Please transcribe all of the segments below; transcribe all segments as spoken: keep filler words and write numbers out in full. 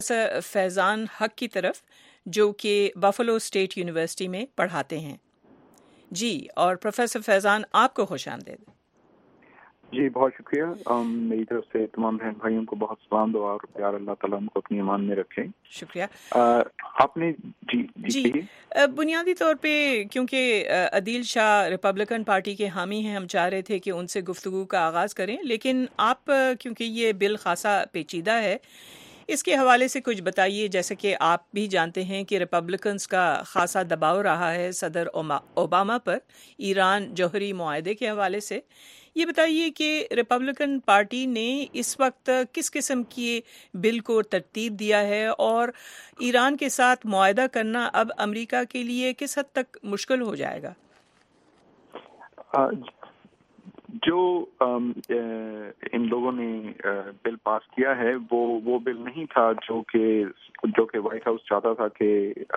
फैज़ान हक की तरफ, जो कि बफलो स्टेट यूनिवर्सिटी में पढ़ाते हैं। जी, और प्रोफेसर फैज़ान, आपको खुशामदीद। जी बहुत शुक्रिया। मेरी तरफ से तमाम बहन भाइयों को बहुत सलाम दुआ और प्यार, अल्लाह ताला उनको अपनी ईमान में रखे। शुक्रिया। आ, आपने जी जी, जी अ, बुनियादी तौर पे क्योंकि अ, अदील शाह रिपब्लिकन पार्टी के हामी हैं, हम चाह रहे थे कि उनसे गुफ्तगू का आगाज़ करें, लेकिन आप अ, क्योंकि ये बिल खासा पेचीदा है, इसके हवाले से कुछ बताइए। जैसे कि आप भी जानते हैं कि रिपब्लिकन्स का खासा दबाव रहा है सदर ओबामा पर ईरान जौहरी मुआहदे के हवाले से। ये बताइए कि रिपब्लिकन पार्टी ने इस वक्त किस किस्म की बिल को तरतीब दिया है और ईरान के साथ मुआहदा करना अब अमेरिका के लिए किस हद तक मुश्किल हो जाएगा? आ, जो आम, इन लोगों ने बिल पास किया है वो वो बिल नहीं था जो कि जो कि व्हाइट हाउस चाहता था कि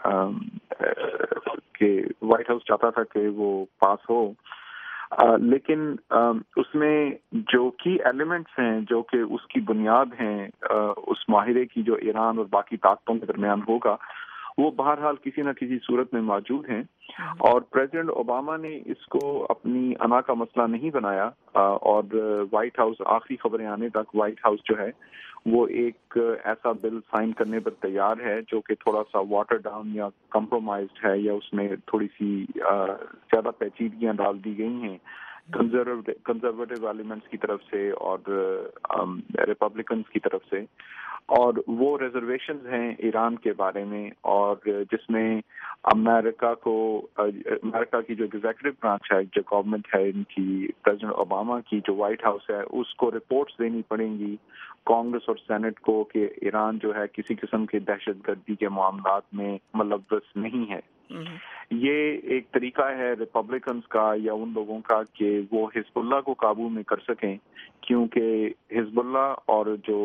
कि व्हाइट हाउस चाहता था कि वो पास हो। आ, लेकिन आ, उसमें जो की एलिमेंट्स हैं, जो कि उसकी बुनियाद हैं, आ, उस माहिरे की जो ईरान और बाकी ताकतों के दरमियान होगा, वो बहरहाल किसी न किसी सूरत में मौजूद हैं। और प्रेसिडेंट ओबामा ने इसको अपनी अना का मसला नहीं बनाया, और व्हाइट हाउस आखिरी खबरें आने तक व्हाइट हाउस जो है वो एक ऐसा बिल साइन करने पर तैयार है जो कि थोड़ा सा वाटर डाउन या कम्प्रोमाइज्ड है, या उसमें थोड़ी सी ज्यादा पेचीदगियां डाल दी गई हैं कंजर्वेटिव कंजर्वेटिव एलिमेंट्स की तरफ से और रिपब्लिकन्स की तरफ से। और वो रिजर्वेशंस हैं ईरान के बारे में, और जिसमें अमेरिका को अमेरिका की जो एग्जीक्यूटिव ब्रांच है, जो गवर्नमेंट है इनकी, प्रेसिडेंट ओबामा की जो व्हाइट हाउस है, उसको रिपोर्ट्स देनी पड़ेंगी कांग्रेस और सेनेट को कि ईरान जो है किसी किस्म के दहशतगर्दी के मामलात में मुलव्वस नहीं है। ये एक तरीका है रिपब्लिकन्स का या उन लोगों का कि वो हिजबुल्लाह को काबू में कर सकें, क्योंकि हिजबुल्लाह और जो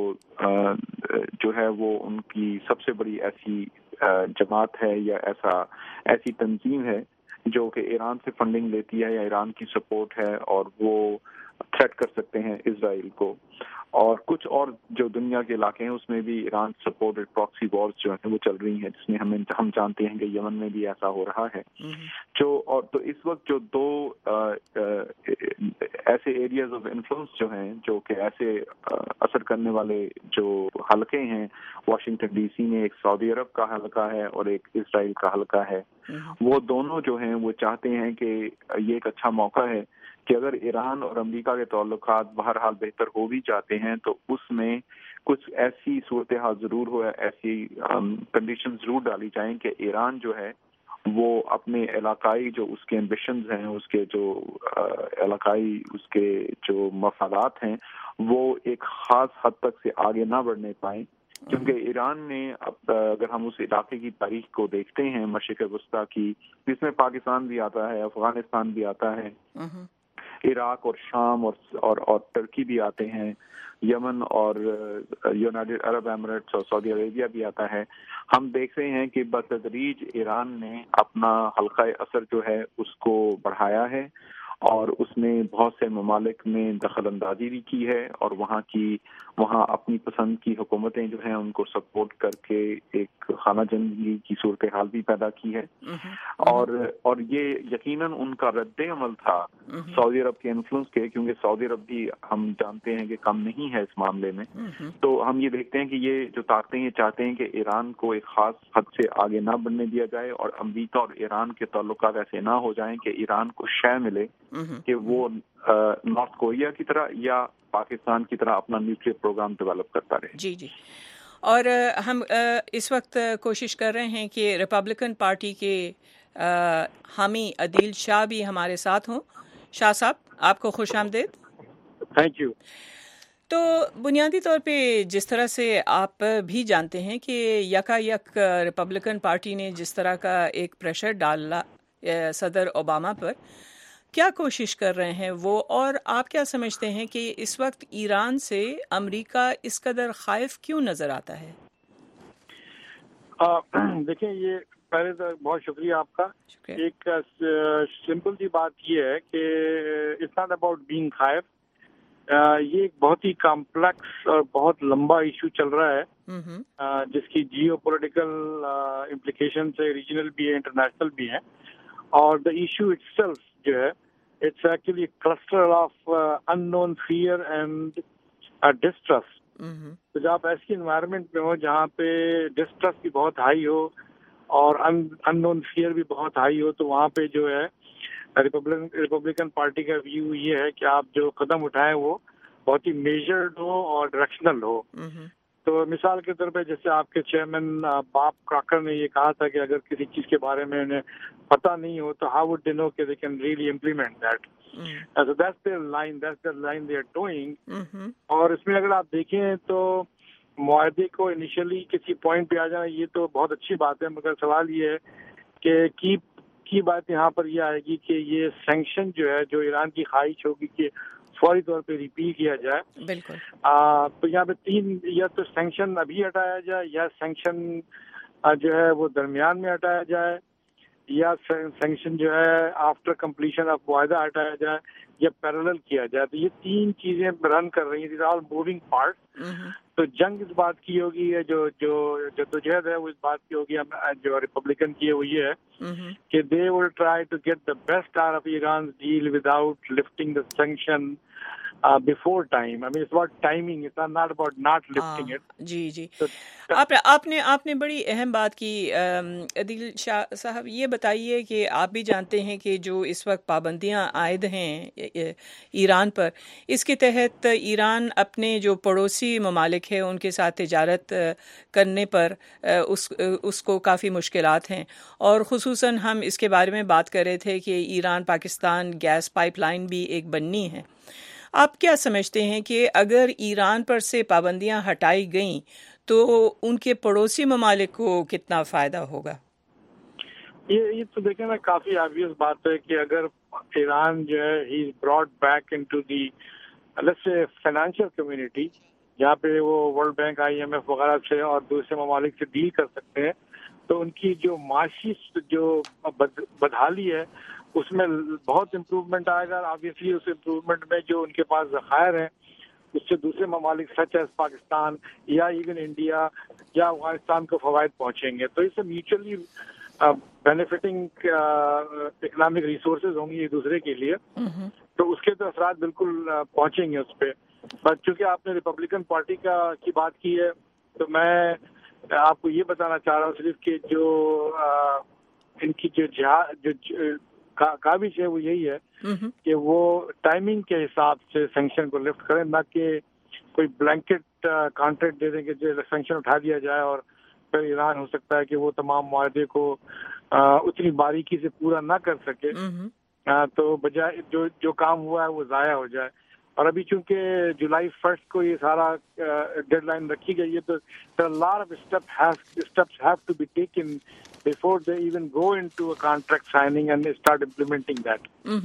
जो है वो उनकी सबसे बड़ी ऐसी जमात है या ऐसा ऐसी तंजीम है जो कि ईरान से फंडिंग लेती है या ईरान की सपोर्ट है, और वो थ्रेट कर सकते हैं इजराइल को। और कुछ और जो दुनिया के इलाके हैं उसमें भी ईरान सपोर्टेड प्रॉक्सी वॉर्स जो है वो चल रही हैं, जिसमें हमें हम जानते हैं कि यमन में भी ऐसा हो रहा है। जो और तो इस वक्त जो दो आ, आ, ऐसे एरियाज ऑफ इन्फ्लुएंस जो हैं, जो कि ऐसे आ, असर करने वाले जो हलके हैं वाशिंगटन डीसी में, एक सऊदी अरब का हलका है और एक इजराइल का हलका है, वो दोनों जो हैं वो चाहते हैं कि ये एक अच्छा मौका है कि अगर ईरान और अमेरिका के ताल्लुकात बहरहाल बेहतर हो भी जाते हैं तो उसमें कुछ ऐसी सूरत हाल जरूर हो, ऐसी कंडीशन जरूर डाली जाएं कि ईरान जो है वो अपने इलाकाई जो उसके एम्बिशंस हैं, उसके जो इलाकाई उसके जो मफादात हैं, वो एक खास हद तक से आगे ना बढ़ने पाए। क्योंकि ईरान ने, अब अगर हम उस इलाके की तारीख को देखते हैं मशरिक़ वस्ता की, जिसमें पाकिस्तान भी आता है, अफगानिस्तान भी आता है, इराक और शाम और और, और टर्की भी आते हैं, यमन और यूनाइटेड अरब एमिरेट्स और सऊदी अरेबिया भी आता है। हम देख रहे हैं कि बतदरीज ईरान ने अपना हल्का असर जो है उसको बढ़ाया है, और उसने बहुत से ममालिक में दखल अंदाजी भी की है, और वहाँ की वहाँ अपनी पसंद की हुकूमतें जो हैं उनको सपोर्ट करके एक खाना जंगी की सूरत हाल भी पैदा की है। और और ये यकीनन उनका रद्द अमल था सऊदी अरब के इन्फ्लुएंस के, क्योंकि सऊदी अरब भी हम जानते हैं कि कम नहीं है इस मामले में। तो हम ये देखते हैं कि ये जो ताकतें ये चाहते हैं कि ईरान को एक खास हद से आगे ना बढ़ने दिया जाए, और अमेरिका और ईरान के ताल्लुकात ऐसे ना हो जाएं कि ईरान को शय मिले कि वो नॉर्थ कोरिया की तरह या पाकिस्तान की तरह अपना न्यूक्लियर प्रोग्राम डेवलप करता रहे। जी जी। और हम इस वक्त कोशिश कर रहे हैं कि रिपब्लिकन पार्टी के हामी अदील शाह भी हमारे साथ हों। शाह साहब, आपको खुशामदीद। Thank you. तो बुनियादी तौर पे जिस तरह से आप भी जानते हैं कि यकायक रिपब्लिकन पार्टी ने जिस तरह का एक प्रेशर डाला सदर ओबामा पर, क्या कोशिश कर रहे हैं वो, और आप क्या समझते हैं कि इस वक्त ईरान से अमेरिका इस कदर खाइफ क्यों नजर आता है? देखिए, ये पहले तो बहुत शुक्रिया आपका। एक सिंपल सी बात ये है कि इट्स नॉट अबाउट बीइंग खाइफ। ये एक बहुत ही कॉम्प्लेक्स और बहुत लंबा इशू चल रहा है, جس کی جیو پولیٹیکل امپلیکیشن سے ریجنل بھی ہے انٹرنیشنل بھی ہیں. اور دا ایشو اٹ سیلف جو ہے it's actually cluster of unknown fear and distrust. تو جب آپ ایسی انوائرمنٹ میں ہو جہاں پہ ڈسٹرسٹ بھی بہت ہائی ہو اور ان نون فیئر بھی بہت ہائی ہو, تو وہاں پہ جو ہے ریپبلکن پارٹی کا ویو یہ ہے کہ آپ جو قدم اٹھائیں وہ بہت ہی میجرڈ ہو اور ڈائریکشنل ہو. تو مثال کے طور پہ جیسے آپ کے چیئرمین باب کراکر نے یہ کہا تھا کہ اگر کسی چیز کے بارے میں انہیں پتہ نہیں ہو تو ہاؤ وڈ دے نو کہ they can really implement that. So that's their line, that's their line they are doing. اور اس میں اگر آپ دیکھیں تو معاہدے کو انیشلی کسی پوائنٹ پہ آ جانا یہ تو بہت اچھی بات ہے, مگر سوال یہ ہے کہ کی کی بات یہاں پر یہ آئے گی کہ یہ سینکشن جو ہے جو ایران کی خواہش ہوگی کہ فوری طور پہ ریپیل کیا جائے. بالکل. تو یہاں پہ تین, یا تو سینکشن ابھی ہٹایا جائے, یا سینکشن جو ہے وہ درمیان میں ہٹایا جائے, یا سینکشن جو ہے آفٹر کمپلیشن آف معاہدہ ہٹایا جائے, یا پیرالل کیا جائے. تو یہ تین چیزیں رن کر رہی ہیں, دیز آل موونگ پارٹس. تو جنگ اس بات کی ہوگی, جو جو جدوجہد ہے وہ اس بات کی ہوگی جو ریپبلکن کی ہے وہ یہ ہے کہ they will try to get the best out of Iran deal without lifting the sanction before time. I mean, it's about timing. It's not about not lifting it. جی جی آپ آپ نے آپ نے بڑی اہم بات کی. عدیل شاہ صاحب یہ بتائیے کہ آپ بھی جانتے ہیں کہ جو اس وقت پابندیاں عائد ہیں ایران پر, اس کے تحت ایران اپنے جو پڑوسی ممالک ہیں ان کے ساتھ تجارت کرنے پر اس اس کو کافی مشکلات ہیں, اور خصوصاً ہم اس کے بارے میں بات کر رہے تھے کہ Iran Pakistan gas pipe line بھی ایک بننی ہے. آپ کیا سمجھتے ہیں کہ اگر ایران پر سے پابندیاں ہٹائی گئیں تو ان کے پڑوسی ممالک کو کتنا فائدہ ہوگا؟ یہ یہ تو دیکھیں نا, کافی آبویس بات ہے کہ اگر ایران جو ہے ہی براٹ بیک انٹو دی لیٹس سے فائنینشیل کمیونٹی, جہاں پہ وہ world bank, I M F وغیرہ سے اور دوسرے ممالک سے ڈیل کر سکتے ہیں, تو ان کی جو معاشی جو بدحالی ہے اس میں بہت امپروومنٹ آئے گا. آبویسلی اس امپروومنٹ میں جو ان کے پاس ذخائر ہیں اس سے دوسرے ممالک سچ ایز پاکستان یا ایون انڈیا یا افغانستان کو فوائد پہنچیں گے. تو اس سے میوچلی بینیفٹنگ اکنامک ریسورسز ہوں گی ایک دوسرے کے لیے, تو اس کے تو اثرات بالکل پہنچیں گے اس پہ. بٹ چونکہ آپ نے ریپبلکن پارٹی کا کی بات کی ہے تو میں آپ کو یہ بتانا چاہ رہا ہوں صرف کہ جو ان کی جو جہاد جو کاوش ہے وہ یہی ہے کہ وہ ٹائمنگ کے حساب سے سینکشن کو لفٹ کریں, نہ کہ کوئی بلینکٹ کانٹریکٹ دے دیں کہ جو سینکشن اٹھا دیا جائے اور پھر ایران ہو سکتا ہے کہ وہ تمام معاہدے کو اتنی باریکی سے پورا نہ کر سکے, تو بجائے جو جو کام ہوا ہے وہ ضائع ہو جائے. اور ابھی چونکہ جولائی فرسٹ کو یہ سارا ڈیڈ لائن رکھی گئی ہے, تو lot of steps have to be taken before they even go into a contract signing and start implementing that.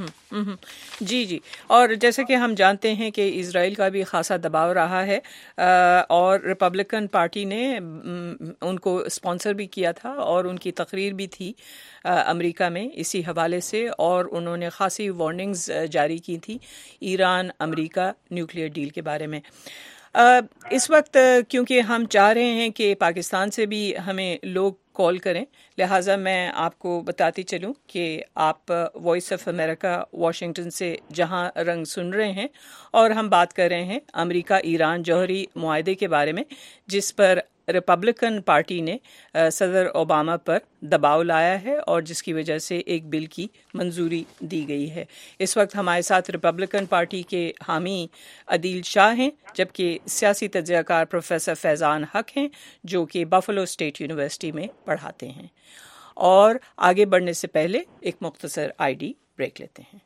جی جی اور جیسے کہ ہم جانتے ہیں کہ اسرائیل کا بھی خاصا دباؤ رہا ہے, اور ریپبلکن پارٹی نے ان کو اسپانسر بھی کیا تھا اور ان کی تقریر بھی تھی امریکہ میں اسی حوالے سے, اور انہوں نے خاصی وارننگز جاری کی تھی ایران امریکہ نیوکلیئر ڈیل کے بارے میں. اس وقت کیونکہ ہم چاہ رہے ہیں کہ پاکستان سے بھی ہمیں لوگ کال کریں, لہٰذا میں آپ کو بتاتی چلوں کہ آپ وائس آف امریکہ واشنگٹن سے جہاں رنگ سن رہے ہیں, اور ہم بات کر رہے ہیں امریکہ ایران جوہری معاہدے کے بارے میں, جس پر ریپبلکن پارٹی نے صدر اوباما پر دباؤ لایا ہے اور جس کی وجہ سے ایک بل کی منظوری دی گئی ہے. اس وقت ہمارے ساتھ ریپبلکن پارٹی کے حامی عدیل شاہ ہیں, جبکہ سیاسی تجزیہ کار پروفیسر فیضان حق ہیں جو کہ بفلو اسٹیٹ یونیورسٹی میں پڑھاتے ہیں. اور آگے بڑھنے سے پہلے ایک مختصر آئی ڈی بریک لیتے ہیں.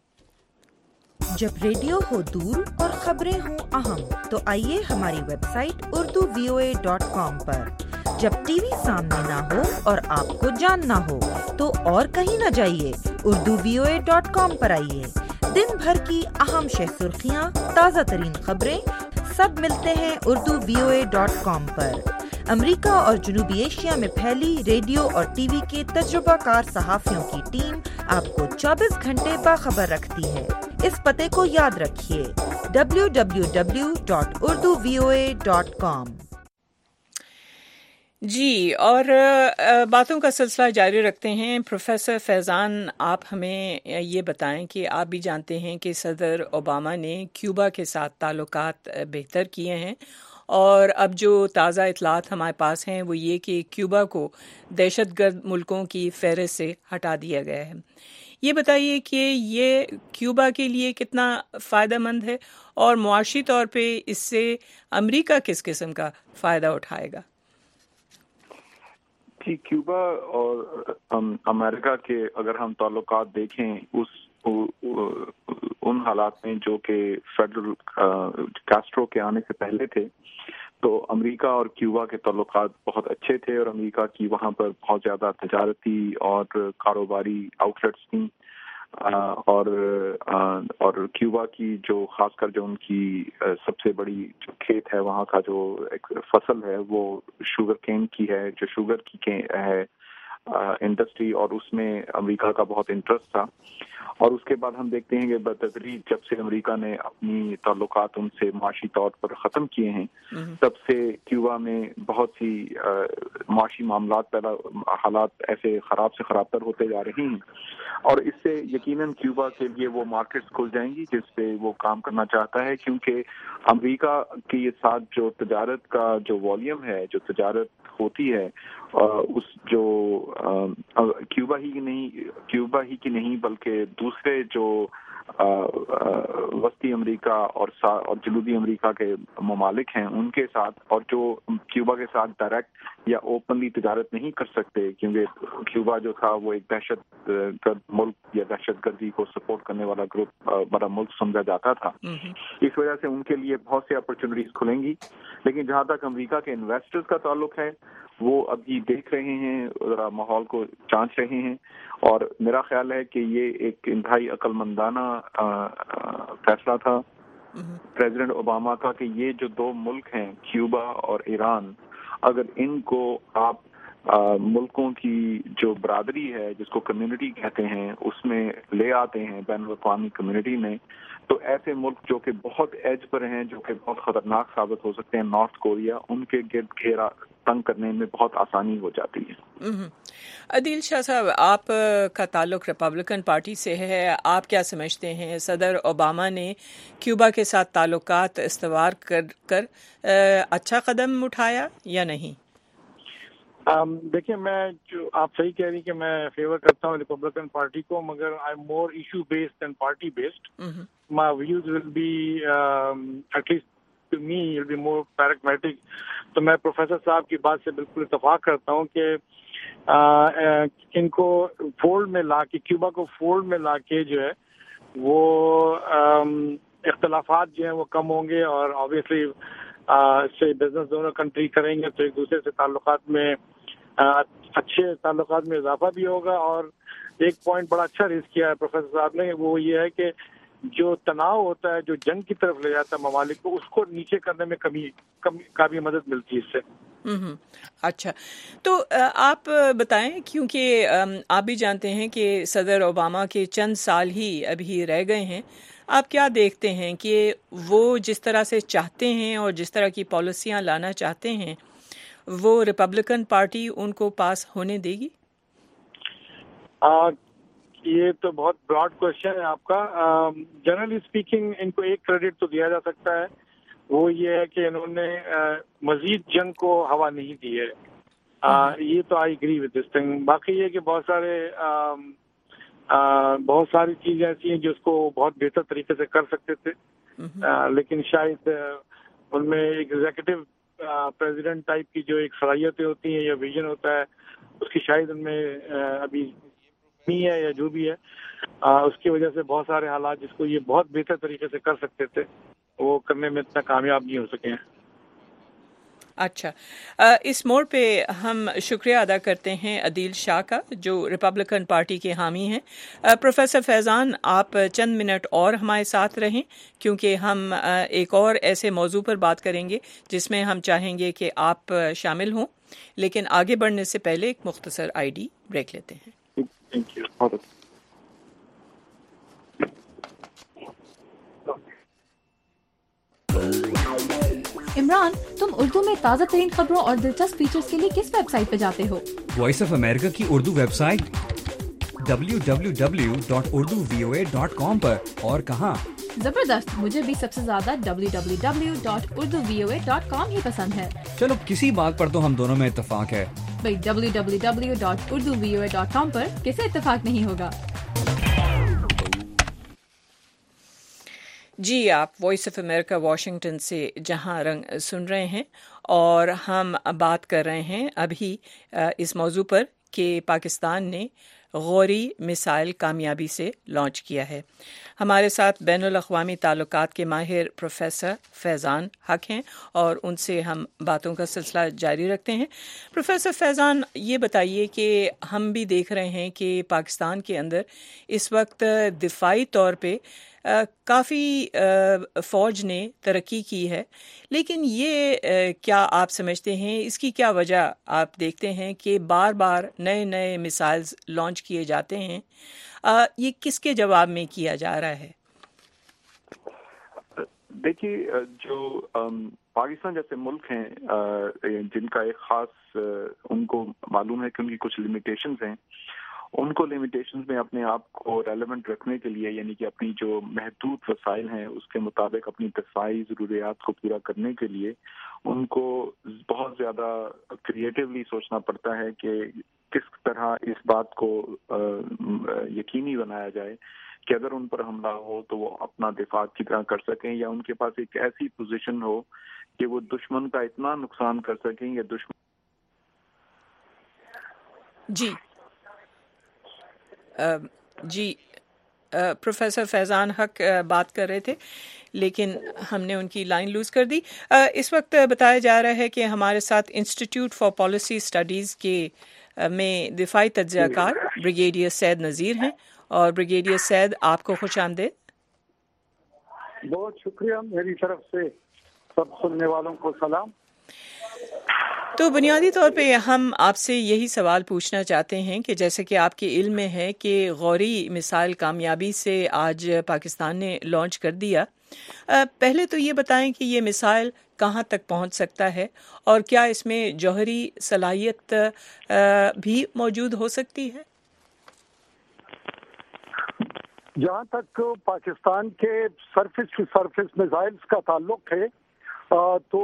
جب ریڈیو ہو دور اور خبریں ہوں اہم تو آئیے ہماری web site Urdu V O A dot com پر. جب ٹی وی سامنے نہ ہو اور آپ کو جاننا ہو تو اور کہیں نہ جائیے, Urdu V O A dot com پر آئیے. دن بھر کی اہم شہ سرخیاں, تازہ ترین خبریں سب ملتے ہیں Urdu V O A dot com پر. امریکہ اور جنوبی ایشیا میں پھیلی ریڈیو اور ٹی وی کے تجربہ کار صحافیوں کی ٹیم آپ کو چوبیس گھنٹے باخبر رکھتی ہے. اس پتے کو یاد رکھیے, W W W dot Urdu V O A dot com. جی، اور باتوں کا سلسلہ جاری رکھتے ہیں۔ پروفیسر فیضان، آپ ہمیں یہ بتائیں کہ آپ بھی جانتے ہیں کہ صدر اوباما نے کیوبا کے ساتھ تعلقات بہتر کیے ہیں، اور اب جو تازہ اطلاعات ہمارے پاس ہیں وہ یہ کہ کیوبا کو دہشت گرد ملکوں کی فہرست سے ہٹا دیا گیا ہے۔ یہ بتائیے کہ یہ کیوبا کے لیے کتنا فائدہ مند ہے، اور معاشی طور پہ اس سے امریکہ کس قسم کا فائدہ اٹھائے گا؟ جی، کیوبا اور امریکہ کے اگر ہم تعلقات دیکھیں اس ان حالات میں جو کہ فیڈرل کاسٹرو کے آنے سے پہلے تھے، تو امریکہ اور کیوبا کے تعلقات بہت اچھے تھے، اور امریکہ کی وہاں پر بہت زیادہ تجارتی اور کاروباری آؤٹ لیٹس تھیں، اور اور کیوبا کی جو خاص کر جو ان کی سب سے بڑی جو کھیت ہے وہاں کا جو ایک فصل ہے وہ شوگر کین کی ہے، جو شوگر کی ہے انڈسٹری، اور اس میں امریکہ کا بہت انٹرسٹ تھا۔ اور اس کے بعد ہم دیکھتے ہیں کہ بتدریج جب سے امریکہ نے اپنی تعلقات ان سے معاشی طور پر ختم کیے ہیں، تب سے کیوبا میں بہت سی معاشی معاملات پیدا حالات ایسے خراب سے خراب تر ہوتے جا رہے ہیں، اور اس سے یقیناً کیوبا کے لیے وہ مارکیٹس کھل جائیں گی جس پہ وہ کام کرنا چاہتا ہے، کیونکہ امریکہ کے ساتھ جو تجارت کا جو والیوم ہے، جو تجارت ہوتی ہے، اس جو کیوبا ہی کی نہیں کیوبا ہی کی نہیں بلکہ دوسرے جو وسطی امریکہ اور اور جنوبی امریکہ کے ممالک ہیں ان کے ساتھ، اور جو کیوبا کے ساتھ ڈائریکٹ یا اوپنلی تجارت نہیں کر سکتے، کیونکہ کیوبا جو تھا وہ ایک دہشت گرد ملک یا دہشت گردی کو سپورٹ کرنے والا گروپ بڑا ملک سمجھا جاتا تھا، اس وجہ سے ان کے لیے بہت سی اپرچونیٹیز کھلیں گی۔ لیکن جہاں تک امریکہ کے انویسٹرز کا تعلق ہے، وہ ابھی دیکھ رہے ہیں، ذرا ماحول کو جانچ رہے ہیں، اور میرا خیال ہے کہ یہ ایک انتہائی عقل مندانہ فیصلہ تھا پریزیڈنٹ اوباما کا کہ یہ جو دو ملک ہیں کیوبا اور ایران، اگر ان کو آپ ملکوں کی جو برادری ہے جس کو کمیونٹی کہتے ہیں اس میں لے آتے ہیں بین الاقوامی کمیونٹی میں، تو ایسے ملک جو کہ بہت ایج پر ہیں، جو کہ بہت خطرناک ثابت ہو سکتے ہیں، نارتھ کوریا، ان کے گرد گھیرا تنگ کرنے میں بہت آسانی ہو جاتی ہے۔ عدیل شاہ صاحب، آپ کا تعلق ریپبلکن پارٹی سے ہے، آپ کیا سمجھتے ہیں صدر اوباما نے کیوبا کے ساتھ تعلقات استوار کر کر اچھا قدم اٹھایا یا نہیں؟ دیکھیں، میں جو آپ صحیح کہہ رہی کہ میں فیور کرتا ہوں ریپبلکن پارٹی کو، مگر I am more issue based than party based. My views will be at least to me will be more pragmatic. تو میں پروفیسر صاحب کی بات سے بالکل اتفاق کرتا ہوں کہ ان کو فولڈ میں لا کے، کیوبا کو فولڈ میں لا کے جو ہے وہ اختلافات جو ہیں وہ کم ہوں گے، اور آبویسلی اس سے بزنس دونوں کنٹری کریں گے تو ایک دوسرے سے تعلقات میں اچھے تعلقات میں اضافہ بھی ہوگا۔ اور ایک پوائنٹ بڑا اچھا ریز کیا ہے پروفیسر صاحب نے، وہ یہ ہے کہ جو تناؤ ہوتا ہے جو جنگ کی طرف لے جاتا ہے ممالک کو، اس کو نیچے کرنے میں کمی کافی مدد ملتی ہے اس سے۔ اچھا، تو آپ بتائیں، کیونکہ آپ بھی جانتے ہیں کہ صدر اوباما کے چند سال ہی ابھی رہ گئے ہیں، آپ کیا دیکھتے ہیں کہ وہ جس طرح سے چاہتے ہیں اور جس طرح کی پالیسیاں لانا چاہتے ہیں وہ ریپبلکن پارٹی ان کو پاس ہونے دے گی؟ آ, یہ تو بہت براڈ کوشچن ہے آپ کا۔ جنرلی اسپیکنگ ان کو ایک کریڈٹ تو دیا جا سکتا ہے، وہ یہ ہے کہ انہوں نے مزید جنگ کو ہوا نہیں دی ہے، یہ تو I agree with this thing. باقی یہ کہ بہت سارے بہت ساری چیزیں ایسی ہیں جو اس کو بہت بہتر طریقے سے کر سکتے تھے، لیکن شاید ان میں ایگزیکٹو پریزیڈنٹ ٹائپ کی جو ایک صلاحیتیں ہوتی ہیں یا ویژن ہوتا ہے، اس کی شاید ان میں ابھی نہیں ہے یا جو بھی ہے، اس کی وجہ سے بہت سارے حالات جس کو یہ بہت بہتر طریقے سے کر سکتے تھے وہ کرنے میں اتنا کامیاب نہیں ہو سکے ہیں۔ اچھا، اس موڑ پہ ہم شکریہ ادا کرتے ہیں عدیل شاہ کا جو ریپبلکن پارٹی کے حامی ہیں۔ پروفیسر فیضان، آپ چند منٹ اور ہمارے ساتھ رہیں، کیونکہ ہم ایک اور ایسے موضوع پر بات کریں گے جس میں ہم چاہیں گے کہ آپ شامل ہوں، لیکن آگے بڑھنے سے پہلے ایک مختصر آئی ڈی بریک لیتے ہیں۔ Thank you. عمران، تم اردو میں تازہ ترین خبروں اور دلچسپ فیچرز کے لیے کس ویب سائٹ پہ جاتے ہو؟ وائس آف امریکہ کی Urdu web site W W W dot Urdu V O A dot com پر. اور کہاں؟ زبردست، مجھے بھی سب سے زیادہ W W W dot Urdu V O A dot com ہی پسند ہے. چلو کسی بات پر تو ہم دونوں میں اتفاق ہے. بھائی W W W dot Urdu V O A dot com پر کسے اتفاق نہیں ہوگا؟ جی، آپ وائس آف امریکہ واشنگٹن سے جہاں رنگ سن رہے ہیں، اور ہم بات کر رہے ہیں ابھی اس موضوع پر کہ پاکستان نے غوری میزائل کامیابی سے لانچ کیا ہے. ہمارے ساتھ بین الاقوامی تعلقات کے ماہر پروفیسر فیضان حق ہیں، اور ان سے ہم باتوں کا سلسلہ جاری رکھتے ہیں. پروفیسر فیضان، یہ بتائیے کہ ہم بھی دیکھ رہے ہیں کہ پاکستان کے اندر اس وقت دفاعی طور پہ کافی فوج نے ترقی کی ہے، لیکن یہ کیا آپ سمجھتے ہیں اس کی کیا وجہ آپ دیکھتے ہیں کہ بار بار نئے نئے میزائلز لانچ کیے جاتے ہیں؟ یہ کس کے جواب میں کیا جا رہا ہے؟ دیکھیے، جو پاکستان جیسے ملک ہیں جن کا ایک خاص ان کو معلوم ہے کہ ان کی کچھ لمیٹیشنز ہیں، ان کو لمیٹیشنز میں اپنے آپ کو ریلیونٹ رکھنے کے لیے، یعنی کہ اپنی جو محدود وسائل ہیں اس کے مطابق اپنی دفاعی ضروریات کو پورا کرنے کے لیے ان کو بہت زیادہ کریٹیولی سوچنا پڑتا ہے کہ کس طرح اس بات کو یقینی بنایا جائے کہ اگر ان پر حملہ ہو تو وہ اپنا دفاع کی طرح کر سکیں، یا ان کے پاس ایک ایسی پوزیشن ہو کہ وہ دشمن کا اتنا نقصان کر سکیں یا دشمن. جی جی پروفیسر فیضان حق بات کر رہے تھے، لیکن ہم نے ان کی لائن لوز کر دی. اس وقت بتایا جا رہا ہے کہ ہمارے ساتھ انسٹیٹیوٹ فار پالیسی اسٹڈیز کے میں دفاعی تجزیہ کار بریگیڈیئر سید نذیر ہیں، اور بریگیڈیئر سید، آپ کو خوش آمدید. بہت شکریہ، میری طرف سے سب سننے والوں کو سلام. تو بنیادی طور پہ ہم آپ سے یہی سوال پوچھنا چاہتے ہیں کہ جیسے کہ آپ کے علم میں ہے کہ غوری میزائل کامیابی سے آج پاکستان نے لانچ کر دیا، پہلے تو یہ بتائیں کہ یہ میزائل کہاں تک پہنچ سکتا ہے، اور کیا اس میں جوہری صلاحیت بھی موجود ہو سکتی ہے؟ جہاں تک پاکستان کے سرفس ٹو سرفس میزائلز کا تعلق ہے تو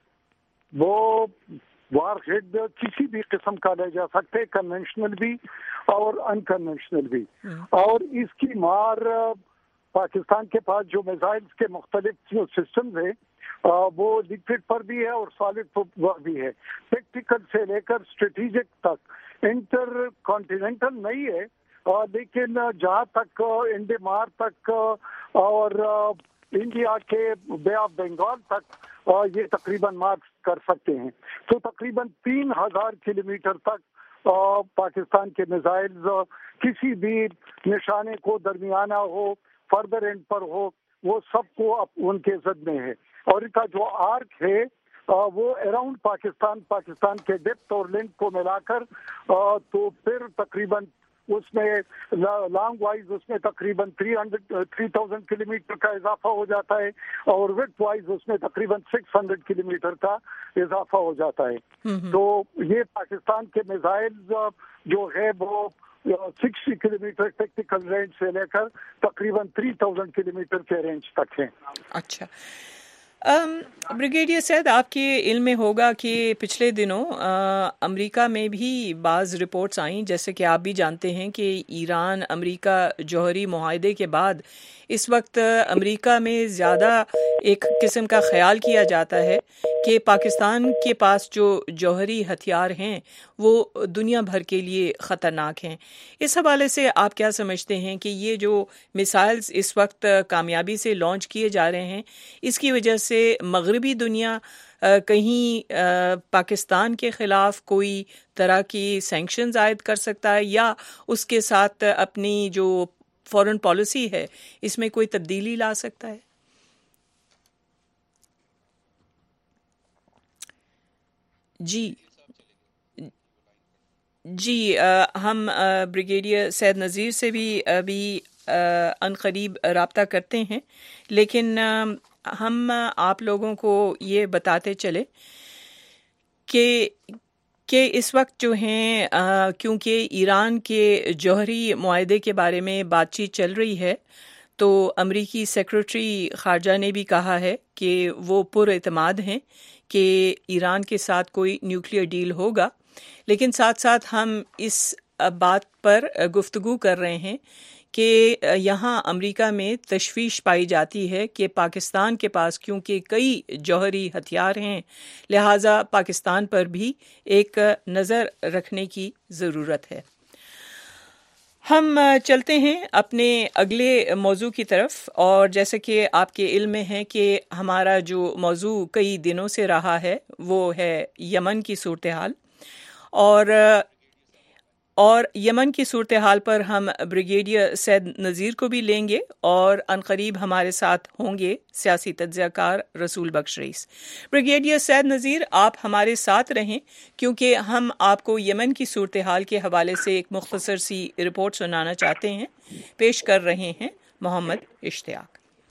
وہ وار ہیڈ کسی بھی قسم کا لے جا سکتے، کنونشنل بھی اور ان کنونشنل بھی. اور اس کی مار پاکستان کے پاس جو میزائلز کے مختلف جو سسٹمز ہیں وہ لکوڈ پر بھی ہے اور سالڈ پر بھی ہے، ٹیکٹیکل سے لے کر اسٹریٹجک تک. انٹر کانٹیننٹل نہیں ہے، لیکن جہاں تک انڈمار تک اور انڈیا کے بے آف بنگال تک یہ تقریباً مارک کر سکتے ہیں. تو تقریباً تین ہزار کلو میٹر تک پاکستان کے میزائلز کسی بھی نشانے کو درمیانہ ہو، فردر اینڈ پر ہو، وہ سب کو ان کے زد میں ہے. اور ان کا جو آرک ہے وہ اراؤنڈ پاکستان پاکستان کے ڈیپتھ اور لینتھ کو ملا کر تو پھر تقریباً اس میں لانگ وائز اس میں تقریباً three hundred three thousand kilometre کا اضافہ ہو جاتا ہے، اور وڈتھ وائز اس میں تقریباً سکس ہنڈریڈ کلو میٹر کا اضافہ ہو جاتا ہے. تو یہ پاکستان کے میزائل جو ہے وہ sixty kilometre tactical range سے لے کر تقریباً تھری تھاؤزینڈ کلو میٹر کے رینج تک ہیں. اچھا، بریگیڈیئر سید، آپ کے علم میں ہوگا کہ پچھلے دنوں امریکہ میں بھی بعض رپورٹس آئیں، جیسے کہ آپ بھی جانتے ہیں کہ ایران امریکہ جوہری معاہدے کے بعد اس وقت امریکہ میں زیادہ ایک قسم کا خیال کیا جاتا ہے کہ پاکستان کے پاس جو جوہری ہتھیار ہیں وہ دنیا بھر کے لیے خطرناک ہیں. اس حوالے سے آپ کیا سمجھتے ہیں کہ یہ جو میزائلز اس وقت کامیابی سے لانچ کیے جا رہے ہیں، اس کی وجہ سے مغربی دنیا کہیں پاکستان کے خلاف کوئی طرح کی سینکشنز عائد کر سکتا ہے، یا اس کے ساتھ اپنی جو فورن پالیسی ہے اس میں کوئی تبدیلی لا سکتا ہے؟ جی جی ہم بریگیڈیئر سید نذیر سے بھی ابھی ان قریب رابطہ کرتے ہیں، لیکن ہم آپ لوگوں کو یہ بتاتے چلے کہ کہ اس وقت جو ہیں کیونکہ ایران کے جوہری معاہدے کے بارے میں بات چیت چل رہی ہے، تو امریکی سیکرٹری خارجہ نے بھی کہا ہے کہ وہ پر اعتماد ہیں کہ ایران کے ساتھ کوئی نیوکلیئر ڈیل ہوگا، لیکن ساتھ ساتھ ہم اس بات پر گفتگو کر رہے ہیں کہ یہاں امریکہ میں تشویش پائی جاتی ہے کہ پاکستان کے پاس کیونکہ کئی جوہری ہتھیار ہیں، لہٰذا پاکستان پر بھی ایک نظر رکھنے کی ضرورت ہے۔ ہم چلتے ہیں اپنے اگلے موضوع کی طرف، اور جیسے کہ آپ کے علم میں ہے کہ ہمارا جو موضوع کئی دنوں سے رہا ہے وہ ہے یمن کی صورتحال، اور اور یمن کی صورتحال پر ہم بریگیڈیئر سید نذیر کو بھی لیں گے، اور عنقریب ہمارے ساتھ ہوں گے سیاسی تجزیہ کار رسول بخش رئیس۔ بریگیڈیئر سید نذیر، آپ ہمارے ساتھ رہیں کیونکہ ہم آپ کو یمن کی صورتحال کے حوالے سے ایک مختصر سی رپورٹ سنانا چاہتے ہیں۔ پیش کر رہے ہیں محمد اشتیاق۔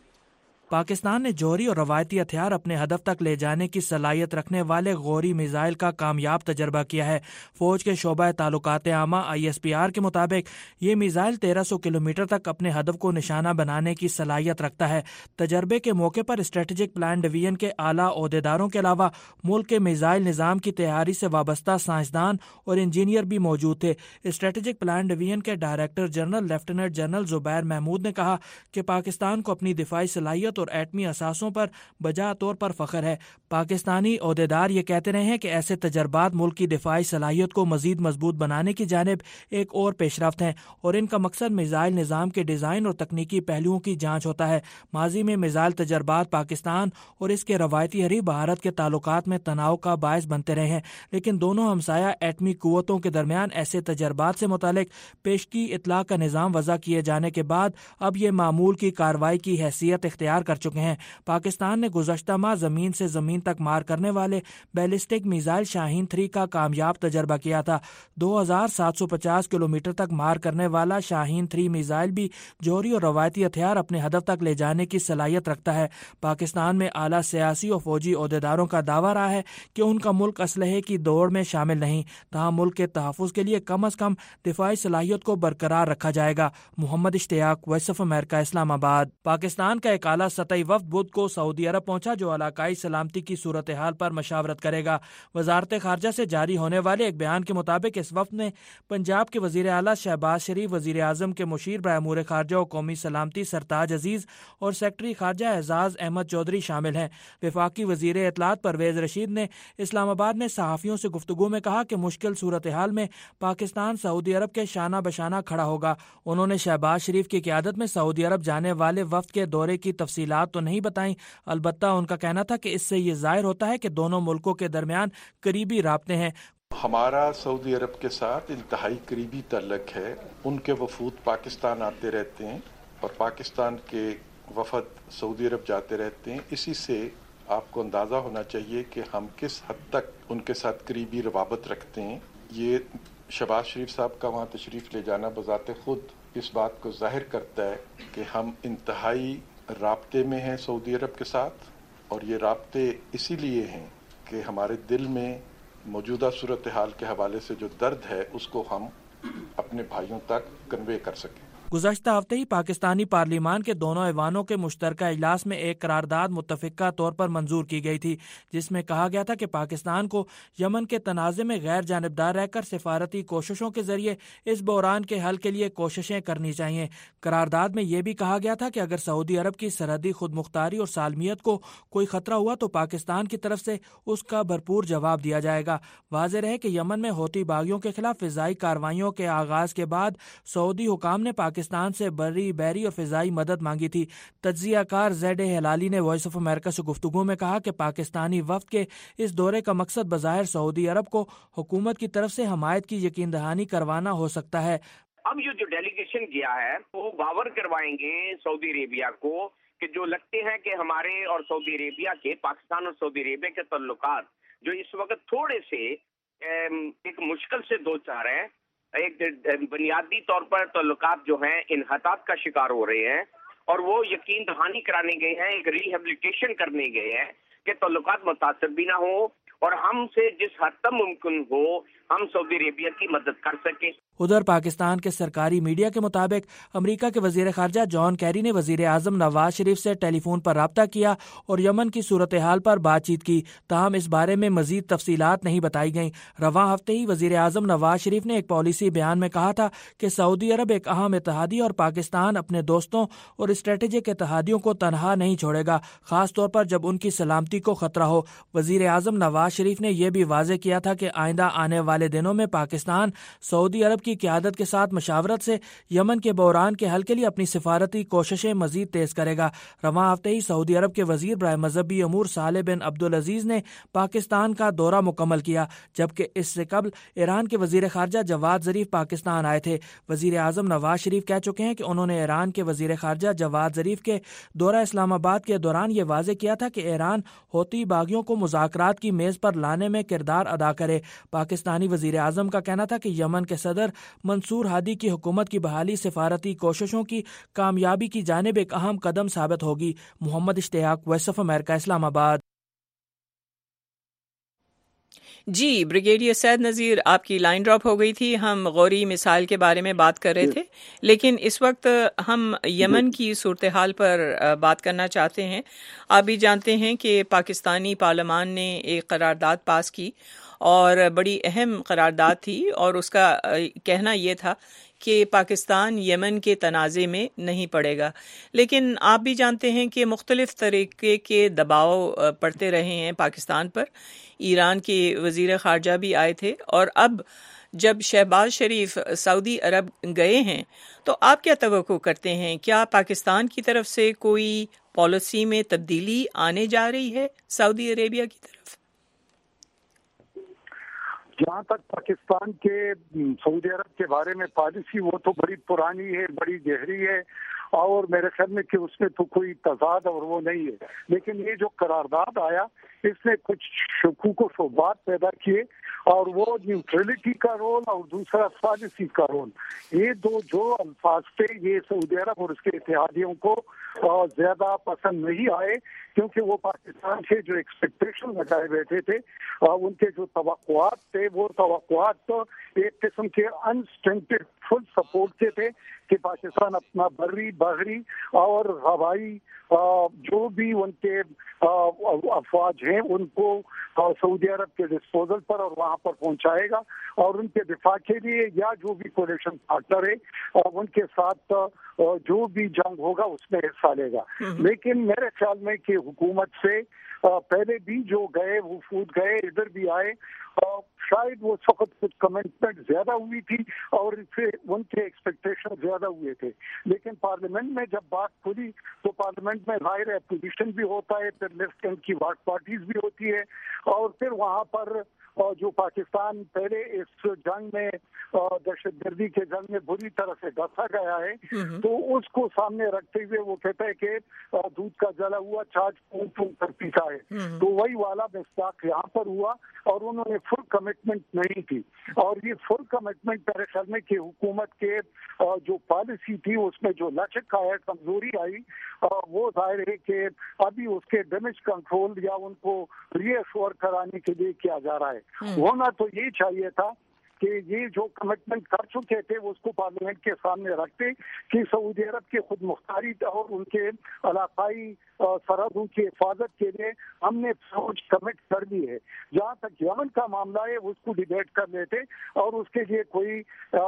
پاکستان نے جوہری اور روایتی ہتھیار اپنے ہدف تک لے جانے کی صلاحیت رکھنے والے غوری میزائل کا کامیاب تجربہ کیا ہے۔ فوج کے شعبہ تعلقات عامہ آئی ایس پی آر کے مطابق یہ میزائل تیرہ سو کلومیٹر تک اپنے ہدف کو نشانہ بنانے کی صلاحیت رکھتا ہے۔ تجربے کے موقع پر اسٹریٹجک پلان ڈویژن کے اعلیٰ عہدیداروں کے علاوہ ملک کے میزائل نظام کی تیاری سے وابستہ سائنسدان اور انجینئر بھی موجود تھے۔ اسٹریٹجک پلان ڈویژن کے director general lieutenant general Zubair Mahmood نے کہا کہ پاکستان کو اپنی دفاعی صلاحیت اور ایٹمی اثاثوں پر بجا طور پر فخر ہے۔ پاکستانی عہدیدار یہ کہتے رہے ہیں کہ ایسے تجربات ملک کی دفاعی صلاحیت کو مزید مضبوط بنانے کی جانب ایک اور پیش رفت ہیں، اور ان کا مقصد میزائل نظام کے ڈیزائن اور تکنیکی پہلوؤں کی جانچ ہوتا ہے۔ ماضی میں میزائل تجربات پاکستان اور اس کے روایتی حریف بھارت کے تعلقات میں تناؤ کا باعث بنتے رہے ہیں، لیکن دونوں ہمسایہ ایٹمی قوتوں کے درمیان ایسے تجربات سے متعلق پیشگی اطلاع کا نظام وضع کیے جانے کے بعد اب یہ معمول کی کارروائی کی حیثیت اختیار کر چکے ہیں۔ پاکستان نے گزشتہ ماہ زمین سے زمین تک مار کرنے والے بیلسٹک میزائل شاہین تھری کا کامیاب تجربہ کیا تھا۔ دو ہزار سات سو پچاس کلومیٹر تک مار کرنے والا شاہین تھری میزائل بھی جوہری اور روایتی ہتھیار اپنے ہدف تک لے جانے کی صلاحیت رکھتا ہے۔ پاکستان میں اعلیٰ سیاسی اور فوجی عہدیداروں کا دعویٰ رہا ہے کہ ان کا ملک اسلحے کی دوڑ میں شامل نہیں، تاہم ملک کے تحفظ کے لیے کم از کم دفاعی صلاحیت کو برقرار رکھا جائے گا۔ محمد اشتیاق، وائس آف امریکہ، اسلام آباد۔ پاکستان کا ایک اعلیٰ سطحی وفد بدھ کو سعودی عرب پہنچا جو علاقائی سلامتی کی صورتحال پر مشاورت کرے گا۔ وزارت خارجہ سے جاری ہونے والے ایک بیان کے مطابق اس وفد میں پنجاب کے وزیر اعلیٰ شہباز شریف، وزیر اعظم کے مشیر برائے امور خارجہ و قومی سلامتی سرتاج عزیز اور سیکرٹری خارجہ اعزاز احمد چودھری شامل ہیں۔ وفاقی وزیر اطلاعات پرویز رشید نے اسلام آباد میں صحافیوں سے گفتگو میں کہا کہ مشکل صورتحال میں پاکستان سعودی عرب کے شانہ بشانہ کھڑا ہوگا۔ انہوں نے شہباز شریف کی قیادت میں سعودی عرب جانے والے وفد کے دورے کی تفصیلات تو نہیں بتائیں، البتہ ان کا کہنا تھا کہ اس سے یہ ظاہر ہوتا ہے کہ دونوں ملکوں کے درمیان قریبی رابطے ہیں۔ ہمارا سعودی عرب کے ساتھ انتہائی قریبی تعلق ہے، ان کے وفود پاکستان آتے رہتے ہیں اور پاکستان کے وفد سعودی عرب جاتے رہتے ہیں۔ اسی سے آپ کو اندازہ ہونا چاہیے کہ ہم کس حد تک ان کے ساتھ قریبی روابط رکھتے ہیں۔ یہ شہباز شریف صاحب کا وہاں تشریف لے جانا بذات خود اس بات کو ظاہر کرتا ہے کہ ہم انتہائی رابطے میں ہیں سعودی عرب کے ساتھ، اور یہ رابطے اسی لیے ہیں کہ ہمارے دل میں موجودہ صورتحال کے حوالے سے جو درد ہے اس کو ہم اپنے بھائیوں تک کنوے کر سکیں۔ گزشتہ ہفتے ہی پاکستانی پارلیمان کے دونوں ایوانوں کے مشترکہ اجلاس میں ایک قرارداد متفقہ طور پر منظور کی گئی تھی، جس میں کہا گیا تھا کہ پاکستان کو یمن کے تنازع میں غیر جانبدار رہ کر سفارتی کوششوں کے ذریعے اس بحران کے حل کے لیے کوششیں کرنی چاہیے۔ قرارداد میں یہ بھی کہا گیا تھا کہ اگر سعودی عرب کی سرحدی خود مختاری اور سالمیت کو کوئی خطرہ ہوا تو پاکستان کی طرف سے اس کا بھرپور جواب دیا جائے گا۔ واضح رہے کہ یمن میں ہوتی باغیوں کے خلاف فضائی کارروائیوں کے آغاز کے بعد سعودی حکام نے پاکستان سے بری بیری اور فضائی مدد مانگی تھی۔ تجزیہ کار زیڈ ہلالی نے وائس آف امریکہ سے گفتگو میں کہا کہ پاکستانی وفد کے اس دورے کا مقصد بظاہر سعودی عرب کو حکومت کی طرف سے حمایت کی یقین دہانی کروانا ہو سکتا ہے۔ اب یہ جو ڈیلیگیشن گیا ہے وہ باور کروائیں گے سعودی عربیہ کو کہ جو لگتے ہیں کہ ہمارے اور سعودی عربیہ کے، پاکستان اور سعودی عربیہ کے تعلقات جو اس وقت تھوڑے سے ایک مشکل سے دو چار ہیں، ایک بنیادی طور پر تعلقات جو ہیں انحطاط کا شکار ہو رہے ہیں، اور وہ یقین دہانی کرانے گئے ہیں, ایک ریہیبلیٹیشن کرنے گئے ہیں کہ تعلقات متاثر بھی نہ ہوں اور ہم سے جس حد تک ممکن ہو ہم سعودی عربیہ کی مدد کر سکیں. ادھر پاکستان کے سرکاری میڈیا کے مطابق امریکہ کے وزیر خارجہ جان کیری نے وزیر اعظم نواز شریف سے ٹیلی فون پر رابطہ کیا اور یمن کی صورتحال پر بات چیت کی, تاہم اس بارے میں مزید تفصیلات نہیں بتائی گئیں. رواں ہفتے ہی وزیر اعظم نواز شریف نے ایک پالیسی بیان میں کہا تھا کہ سعودی عرب ایک اہم اتحادی اور پاکستان اپنے دوستوں اور اسٹریٹجک اتحادیوں کو تنہا نہیں چھوڑے گا, خاص طور پر جب ان کی سلامتی کو خطرہ ہو. وزیر اعظم نواز شریف نے یہ بھی واضح کیا تھا کہ آئندہ آنے والے دنوں میں پاکستان سعودی عرب کی قیادت کے ساتھ مشاورت سے یمن کے بحران کے حل کے لیے اپنی سفارتی کوششیں مزید تیز کرے گا. رواں ہفتے ہی سعودی عرب کے وزیر برائے مذہبی امور صالح بن عبدالعزیز نے پاکستان کا دورہ مکمل کیا, جبکہ اس سے قبل ایران کے وزیر خارجہ جواد ظریف پاکستان آئے تھے. وزیر اعظم نواز شریف کہہ چکے ہیں کہ انہوں نے ایران کے وزیر خارجہ جواد ظریف کے دورہ اسلام آباد کے دوران یہ واضح کیا تھا کہ ایران ہوتی باغیوں کو مذاکرات کی میز پر لانے میں کردار ادا کرے. پاکستانی وزیر اعظم کا کہنا تھا کہ یمن کے صدر منصور ہادی کی حکومت کی بحالی سفارتی کوششوں کی کامیابی کی جانب ایک اہم قدم ثابت ہوگی. محمد اشتیاق, وائس آف امریکہ, اسلام آباد. جی بریگیڈیئر سید نذیر, آپ کی لائن ڈراپ ہو گئی تھی. ہم غوری مثال کے بارے میں بات کر رہے تھے, لیکن اس وقت ہم یمن کی صورتحال پر بات کرنا چاہتے ہیں. آپ بھی جانتے ہیں کہ پاکستانی پارلیمان نے ایک قرارداد پاس کی اور بڑی اہم قرارداد تھی, اور اس کا کہنا یہ تھا کہ پاکستان یمن کے تنازع میں نہیں پڑے گا. لیکن آپ بھی جانتے ہیں کہ مختلف طریقے کے دباؤ پڑتے رہے ہیں پاکستان پر. ایران کے وزیر خارجہ بھی آئے تھے, اور اب جب شہباز شریف سعودی عرب گئے ہیں تو آپ کیا توقع کرتے ہیں؟ کیا پاکستان کی طرف سے کوئی پالیسی میں تبدیلی آنے جا رہی ہے سعودی عربیہ کی طرف؟ جہاں تک پاکستان کے سعودی عرب کے بارے میں پالیسی, وہ تو بڑی پرانی ہے, بڑی گہری ہے, اور میرے خیال میں کہ اس میں تو کوئی تضاد اور وہ نہیں ہے. لیکن یہ جو قرارداد آیا اس نے کچھ شکوک و شبہات پیدا کیے, اور وہ نیوٹرلٹی کا رول اور دوسرا پالیسی کا رول, یہ دو جو الفاظ تھے یہ سعودی عرب اور اس کے اتحادیوں کو زیادہ پسند نہیں آئے, کیونکہ وہ پاکستان سے جو ایکسپیکٹیشن لگائے بیٹھے تھے, ان کے جو توقعات تھے وہ توقعات تو ایک قسم کے انسٹنٹڈ فل سپورٹ کے تھے کہ پاکستان اپنا بری بحری اور ہوائی جو بھی ان کے افواج ہیں ان کو سعودی عرب کے ڈسپوزل پر اور وہاں پر پہنچائے گا, اور ان کے دفاع کے لیے یا جو بھی کولیشن پارٹنر ہے ان کے ساتھ جو بھی جنگ ہوگا اس میں حصہ لے گا. لیکن میرے خیال میں کہ حکومت سے پہلے بھی جو گئے وفود گئے ادھر بھی آئے, شاید وہ وقت کچھ کمٹمنٹ زیادہ ہوئی تھی اور ان کے ایکسپیکٹیشن زیادہ ہوئے تھے. لیکن پارلیمنٹ میں جب بات کھلی تو پارلیمنٹ میں ظاہر ہے اپوزیشن بھی ہوتا ہے, پھر لیفٹ ونگ کی واٹ پارٹیز بھی ہوتی ہے, اور پھر وہاں پر جو پاکستان پہلے اس جنگ میں دہشت گردی کے جنگ میں بری طرح سے ڈسا گیا ہے, تو اس کو سامنے رکھتے ہوئے وہ کہتا ہے کہ دودھ کا جلا ہوا چھاچھ پھونک پھونک کر پیتا ہے. تو وہی والا مصداق یہاں پر ہوا, اور انہوں نے فل کمٹمنٹ نہیں تھی. اور یہ فل کمٹمنٹ میرے خیال میں کہ حکومت کے جو پالیسی تھی اس میں جو لچک آیا, کمزوری آئی, وہ ظاہر ہے کہ ابھی اس کے ڈیمیج کنٹرول یا ان کو ری ایشور کرانے کے لیے کیا جا رہا ہے. ہونا تو یہ چاہیے تھا کہ یہ جو کمٹمنٹ کر چکے تھے وہ اس کو پارلیمنٹ کے سامنے رکھتے کہ سعودی عرب کی خود مختاری اور ان کے علاقائی سرحدوں کی حفاظت کے لیے ہم نے فوج کمٹ کر دی ہے. جہاں تک یمن کا معاملہ ہے اس کو ڈیبیٹ کر لیتے اور اس کے لیے کوئی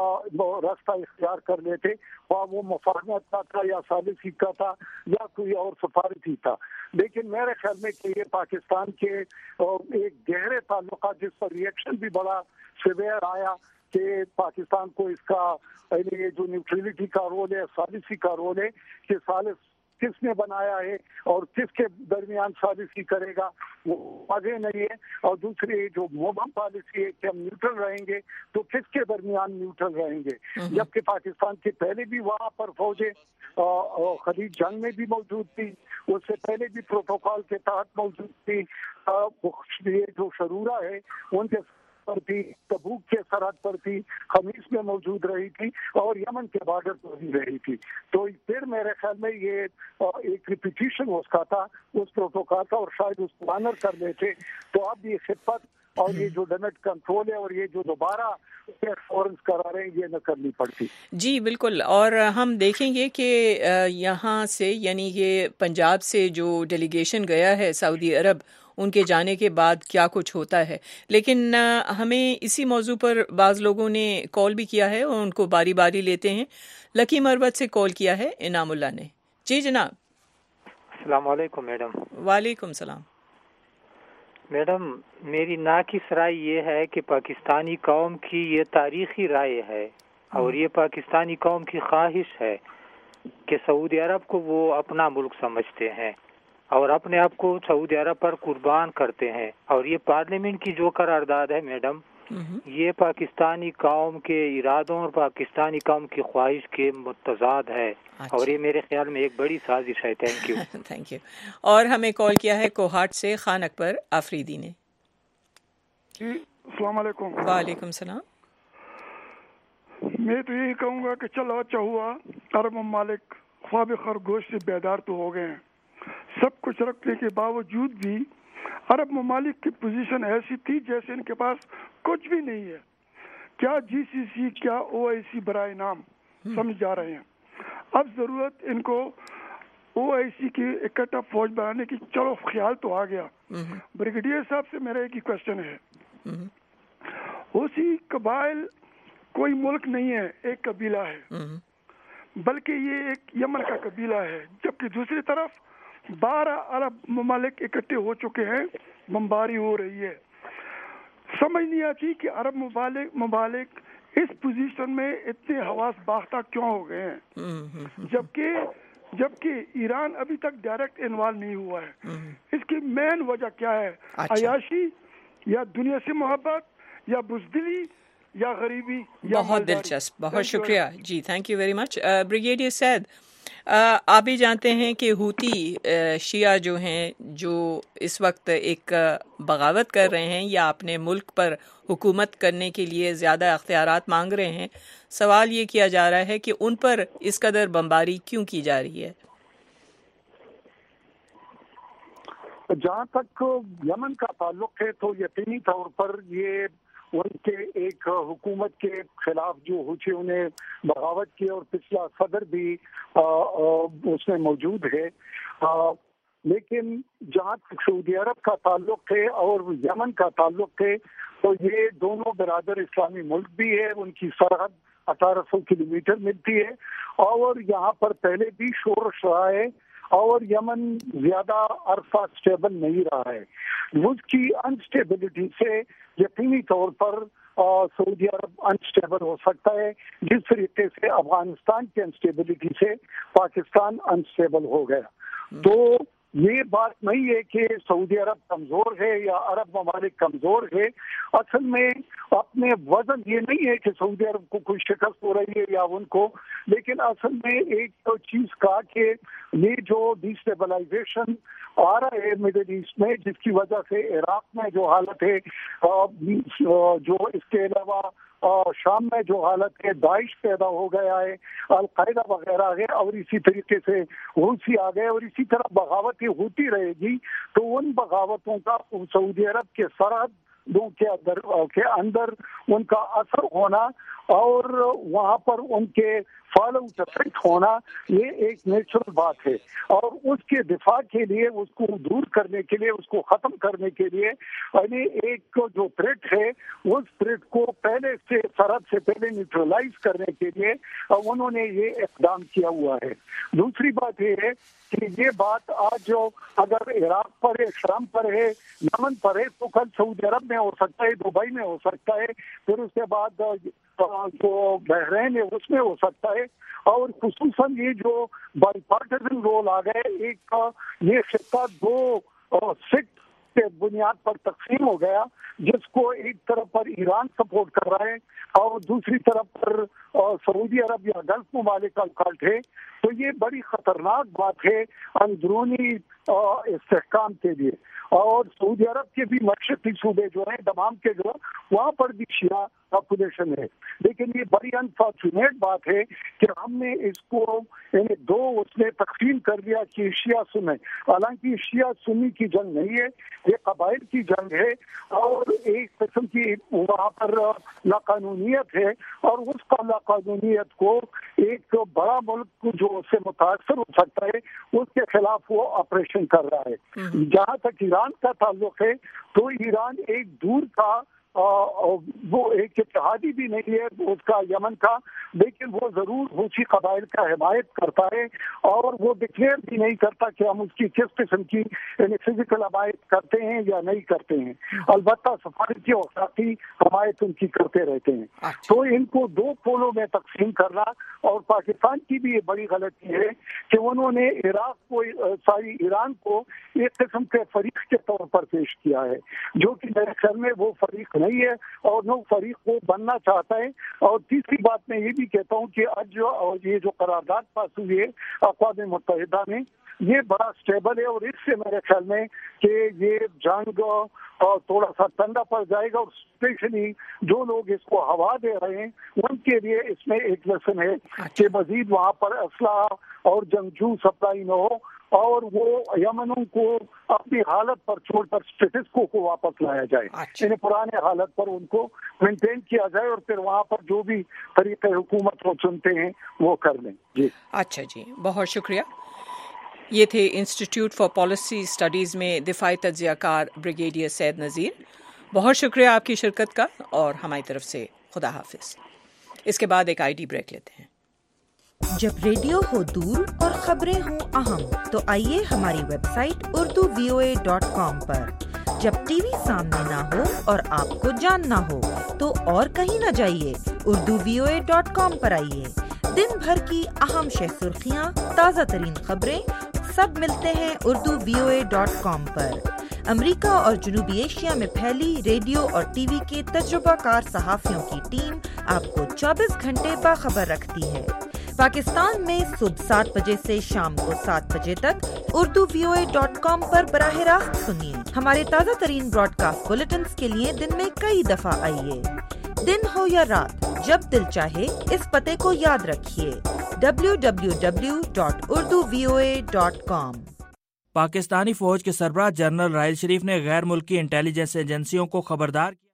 راستہ اختیار کر لیتے, وہ مفاہمت کا تھا یا ثالثی کا تھا یا کوئی اور سفارتی تھا. لیکن میرے خیال میں کہ یہ پاکستان کے ایک گہرے تعلقات جس پر ریئیکشن بھی بڑا سیویئر آیا کہ پاکستان کو اس کا یہ جو نیوٹرلٹی کا رول ہے, ثالثی کا رول ہے, کہ ثالث کس نے بنایا ہے اور کس کے درمیان ثالثی کرے گا وہ واضح نہیں ہے. اور دوسری جو مبہم پالیسی ہے کہ ہم نیوٹرل رہیں گے تو کس کے درمیان نیوٹرل رہیں گے, جبکہ پاکستان کے پہلے بھی وہاں پر فوجیں خلیج جنگ میں بھی موجود تھی, اس سے پہلے بھی پروٹوکول کے تحت موجود تھی. یہ جو شرورہ ہے ان کے پر تھی, تبوک کے سرحد پر تھی, خمیس میں موجود رہی تھی اور یمن کے بارڈر پر بھی رہی تھی. تو پھر میرے خیال میں یہ ایک ریپیٹیشن اس کا تھا, اس پروٹوکول کا, اور شاید اس کو آنر کر لیتے تو اب یہ خدمت اور یہ جو ڈیمیٹ کنٹرول ہے اور یہ جو دوبارہ فورنس کرا رہے ہیں یہ نہ کرنی پڑتی. جی بالکل, اور ہم دیکھیں گے کہ یہاں سے یعنی یہ پنجاب سے جو ڈیلیگیشن گیا ہے سعودی عرب, ان کے جانے کے بعد کیا کچھ ہوتا ہے. لیکن ہمیں اسی موضوع پر بعض لوگوں نے کال بھی کیا ہے اور ان کو باری باری لیتے ہیں. لکی مروت سے کال کیا ہے انعام اللہ نے. جی جناب. السلام علیکم میڈم. وعلیکم السلام. میڈم میری ناقص رائے یہ ہے کہ پاکستانی قوم کی یہ تاریخی رائے ہے اور یہ پاکستانی قوم کی خواہش ہے کہ سعودی عرب کو وہ اپنا ملک سمجھتے ہیں اور اپنے آپ کو سعودی عرب پر قربان کرتے ہیں. اور یہ پارلیمنٹ کی جو قرارداد ہے میڈم, یہ پاکستانی قوم کے ارادوں اور پاکستانی قوم کی خواہش کے متضاد ہے. اور یہ میرے خیال میں ایک بڑی سازش ہے. Thank you. Thank you. اور ہمیں کال کیا ہے کوہاٹ سے خان اکبر آفریدی نے. جی السلام علیکم. وعلیکم السلام. میں تو یہی کہوں گا کہ چلو اچھا ہوا عرب ممالک خواب خرگوش سے بیدار تو ہو گئے ہیں. سب کچھ رکھنے کے باوجود بھی عرب ممالک کی پوزیشن ایسی تھی جیسے ان کے پاس کچھ بھی نہیں ہے. کیا جی سی سی, کیا او آئی سی برائے نام سمجھ جا رہے ہیں. اب ضرورت ان کو او آئی سی کی اکٹھا فوج بنانے کی, چلو خیال تو آ گیا. بریگیڈیئر صاحب سے میرا ایک ہی کوشچن ہے, اسی قبائل کوئی ملک نہیں ہے, ایک قبیلہ ہے, بلکہ یہ ایک یمن کا قبیلہ ہے, جبکہ دوسری طرف بارہ عرب ممالک اکٹھے ہو چکے ہیں, بمباری ہو رہی ہے. سمجھ نہیں آتی کہ عرب ممالک ممالک اس پوزیشن میں اتنے حواس باختہ کیوں ہو گئے ہیں, جبکہ جبکہ ایران ابھی تک ڈائریکٹ انوالو نہیں ہوا ہے. اس کی مین وجہ کیا ہے؟ عیاشی یا دنیا سے محبت یا بزدلی یا غریبی؟ بہت دلچسپ, بہت شکریہ جی, thank you very much. Brigadier Syed, آپ بھی جانتے ہیں کہ ہوتی شیعہ جو ہیں جو اس وقت ایک بغاوت کر رہے ہیں یا اپنے ملک پر حکومت کرنے کے لیے زیادہ اختیارات مانگ رہے ہیں, سوال یہ کیا جا رہا ہے کہ ان پر اس قدر بمباری کیوں کی جا رہی ہے؟ جہاں تک یمن کا تعلق ہے تو یقینی طور پر یہ ان کے ایک حکومت کے خلاف جو ہوچیوں نے بغاوت کی اور پچھلا صدر بھی اس میں موجود ہے. لیکن جہاں تک سعودی عرب کا تعلق ہے اور یمن کا تعلق ہے تو یہ دونوں برادر اسلامی ملک بھی ہے, ان کی سرحد اٹھارہ سو کلو میٹر ملتی ہے اور یہاں پر پہلے بھی شورش رہا ہے اور یمن زیادہ عرصہ اسٹیبل نہیں رہا ہے. ملک کی انسٹیبلٹی سے یقینی طور پر سعودی عرب انسٹیبل ہو سکتا ہے, جس طریقے سے افغانستان کی انسٹیبلٹی سے پاکستان انسٹیبل ہو گیا. تو یہ بات نہیں ہے کہ سعودی عرب کمزور ہے یا عرب ممالک کمزور ہے. اصل میں اپنے وزن یہ نہیں ہے کہ سعودی عرب کو کوئی شکست ہو رہی ہے یا ان کو, لیکن اصل میں ایک چیز کا کہ یہ جو ڈیسٹیبلائزیشن آ رہا ہے مڈل ایسٹ میں, جس کی وجہ سے عراق میں جو حالت ہے, جو اس کے علاوہ شام میں جو حالت ہے, داعش پیدا ہو گیا ہے, القاعدہ وغیرہ ہے, اور اسی طریقے سے حوثی آ گئے اور اسی طرح بغاوتیں ہوتی رہے گی. تو ان بغاوتوں کا سعودی عرب کے سرحدوں کے اندر کے اندر ان کا اثر ہونا اور وہاں پر ان کے فالو افیکٹ ہونا یہ ایک نیچرل بات ہے. اور اس کے دفاع کے لیے, اس کو دور کرنے کے لیے, اس کو ختم کرنے کے لیے یعنی ایک جو تھریٹ ہے اس تھریٹ کو پہلے سے سرحد سے پہلے نیوٹرلائز کرنے کے لیے انہوں نے یہ اقدام کیا ہوا ہے. دوسری بات یہ ہے کہ یہ بات آج جو اگر عراق پر ہے, شام پر ہے, یمن پر ہے, تو کل سعودی عرب میں ہو سکتا ہے, دبئی میں ہو سکتا ہے, پھر اس کے بعد جو بحرین ہے اس میں ہو سکتا ہے. اور خصوصاً یہ جو بائی پارٹیزن رول آ گئے, ایک یہ خطہ دو سکھ کے بنیاد پر تقسیم ہو گیا, جس کو ایک طرف پر ایران سپورٹ کر رہا ہے اور دوسری طرف پر سعودی عرب یا گلف ممالک کا کلٹ ہے. تو یہ بڑی خطرناک بات ہے اندرونی استحکام کے لیے. اور سعودی عرب کے بھی مشرقی صوبے جو ہیں دمام کے جو وہاں پر بھی شیعہ پاپولیشن ہے. لیکن یہ بڑی انفارچونیٹ بات ہے کہ ہم نے اس کو یعنی دو اس نے تقسیم کر دیا کہ شیعہ سنی. حالانکہ شیعہ سنی کی جنگ نہیں ہے, یہ قبائل کی جنگ ہے اور ایک قسم کی وہاں پر لاقانونیت ہے, اور اس کا لاقانونیت کو ایک بڑا ملک جو اس سے متاثر ہو سکتا ہے اس کے خلاف وہ آپریشن کر رہا ہے. جہاں تک ایران کا تعلق ہے تو ایران ایک دور کا وہ ایک اتحادی بھی نہیں ہے اس کا یمن کا, لیکن وہ ضرور حوثی قبائل کا حمایت کرتا ہے اور وہ ڈکلیئر بھی نہیں کرتا کہ ہم اس کی کس قسم کی یعنی فزیکل حمایت کرتے ہیں یا نہیں کرتے ہیں. البتہ سفارتی اور اخلاقی حمایت ان کی کرتے رہتے ہیں. تو ان کو دو پولوں میں تقسیم کرنا, اور پاکستان کی بھی یہ بڑی غلطی ہے کہ انہوں نے عراق کو ساری ایران کو ایک قسم کے فریق کے طور پر پیش کیا ہے, جو کہ میرے خیال میں وہ فریق نہیں ہے اور نو فریق کو بننا چاہتا ہے. اور تیسری بات میں یہ بھی کہتا ہوں کہ آج جو یہ جو قرارداد پاس ہوئی ہے اقوام متحدہ میں, یہ بڑا سٹیبل ہے اور اس سے میرے خیال میں کہ یہ جنگ تھوڑا سا ٹھنڈا پڑ جائے گا, اور اسپیشلی جو لوگ اس کو ہوا دے رہے ہیں ان کے لیے اس میں ایک لیسن ہے کہ مزید وہاں پر اسلحہ اور جنگجو سپلائی نہ ہو اور وہ یمنوں کو اپنی حالت پر چھوڑ کر اسٹیٹس کو کو واپس لایا جائے, یعنی پرانے حالت پر ان کو مینٹین کیا جائے اور پھر وہاں پر جو بھی طریقے حکومت وہ چنتے ہیں وہ کر لیں. جی اچھا جی, بہت شکریہ. یہ تھے انسٹیٹیوٹ فار پالیسی اسٹڈیز میں دفاعی تجزیہ کار بریگیڈیئر سید نذیر. بہت شکریہ آپ کی شرکت کا, اور ہماری طرف سے خدا حافظ. اس کے بعد ایک آئی ڈی بریک لیتے ہیں. جب ریڈیو ہو دور اور خبریں ہوں اہم تو آئیے ہماری web site Urdu V O A dot com پر. جب ٹی وی سامنے نہ ہو اور آپ کو جاننا ہو تو اور کہیں نہ جائیے, Urdu V O A dot com پر آئیے. دن بھر کی اہم شہ سرخیاں, تازہ ترین خبریں سب ملتے ہیں Urdu V O A dot com پر. امریکہ اور جنوبی ایشیا میں پھیلی ریڈیو اور ٹی وی کے تجربہ کار صحافیوں کی ٹیم آپ کو چوبیس گھنٹے باخبر رکھتی ہے. پاکستان میں صبح سات بجے سے شام کو سات بجے تک Urdu V O A dot com پر براہ راست سنیے. ہمارے تازہ ترین براڈ کاسٹ بلیٹنز کے لیے دن میں کئی دفعہ آئیے. دن ہو یا رات, جب دل چاہے اس پتے کو یاد رکھیے, W W W dot Urdu V O A dot com. Pakistani فوج کے سربراہ جنرل راحیل شریف نے غیر ملکی انٹیلیجنس ایجنسیوں کو خبردار کیا.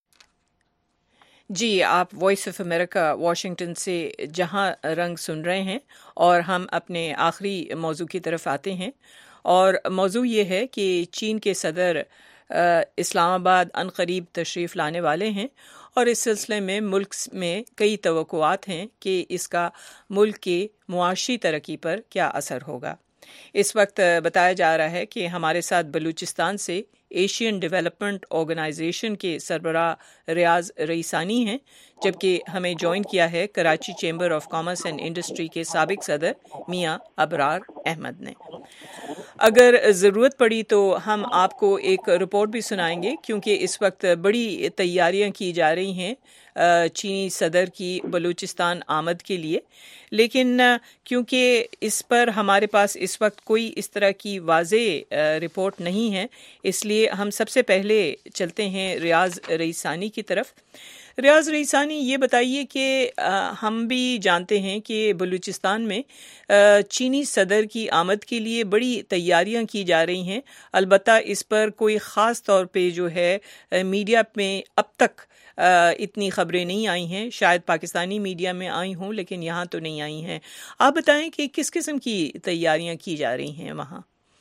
جی, آپ وائس آف امریکہ واشنگٹن سے جہاں رنگ سن رہے ہیں, اور ہم اپنے آخری موضوع کی طرف آتے ہیں. اور موضوع یہ ہے کہ چین کے صدر اسلام آباد عنقریب تشریف لانے والے ہیں, اور اس سلسلے میں ملک میں کئی توقعات ہیں کہ اس کا ملک کی معاشی ترقی پر کیا اثر ہوگا. اس وقت بتایا جا رہا ہے کہ ہمارے ساتھ بلوچستان سے ایشین ڈیولپمنٹ آرگنائزیشن کے سربراہ ریاض رئیسانی ہیں, جبکہ ہمیں جوائن کیا ہے Karachi chamber of commerce and industry کے سابق صدر میاں ابرار احمد نے. اگر ضرورت پڑی تو ہم آپ کو ایک رپورٹ بھی سنائیں گے, کیونکہ اس وقت بڑی تیاریاں کی جا رہی ہیں چینی صدر کی بلوچستان آمد کے لیے. لیکن کیونکہ اس پر ہمارے پاس اس وقت کوئی اس طرح کی واضح رپورٹ نہیں ہے, اس لیے ہم سب سے پہلے چلتے ہیں ریاض رئیسانی کی طرف. ریاض رئیسانی, یہ بتائیے کہ ہم بھی جانتے ہیں کہ بلوچستان میں چینی صدر کی آمد کے لیے بڑی تیاریاں کی جا رہی ہیں, البتہ اس پر کوئی خاص طور پہ جو ہے میڈیا میں اب تک اتنی خبریں نہیں آئی ہیں. شاید پاکستانی میڈیا میں آئی ہوں لیکن یہاں تو نہیں آئی ہیں. آپ بتائیں کہ کس قسم کی تیاریاں کی جا رہی ہیں وہاں.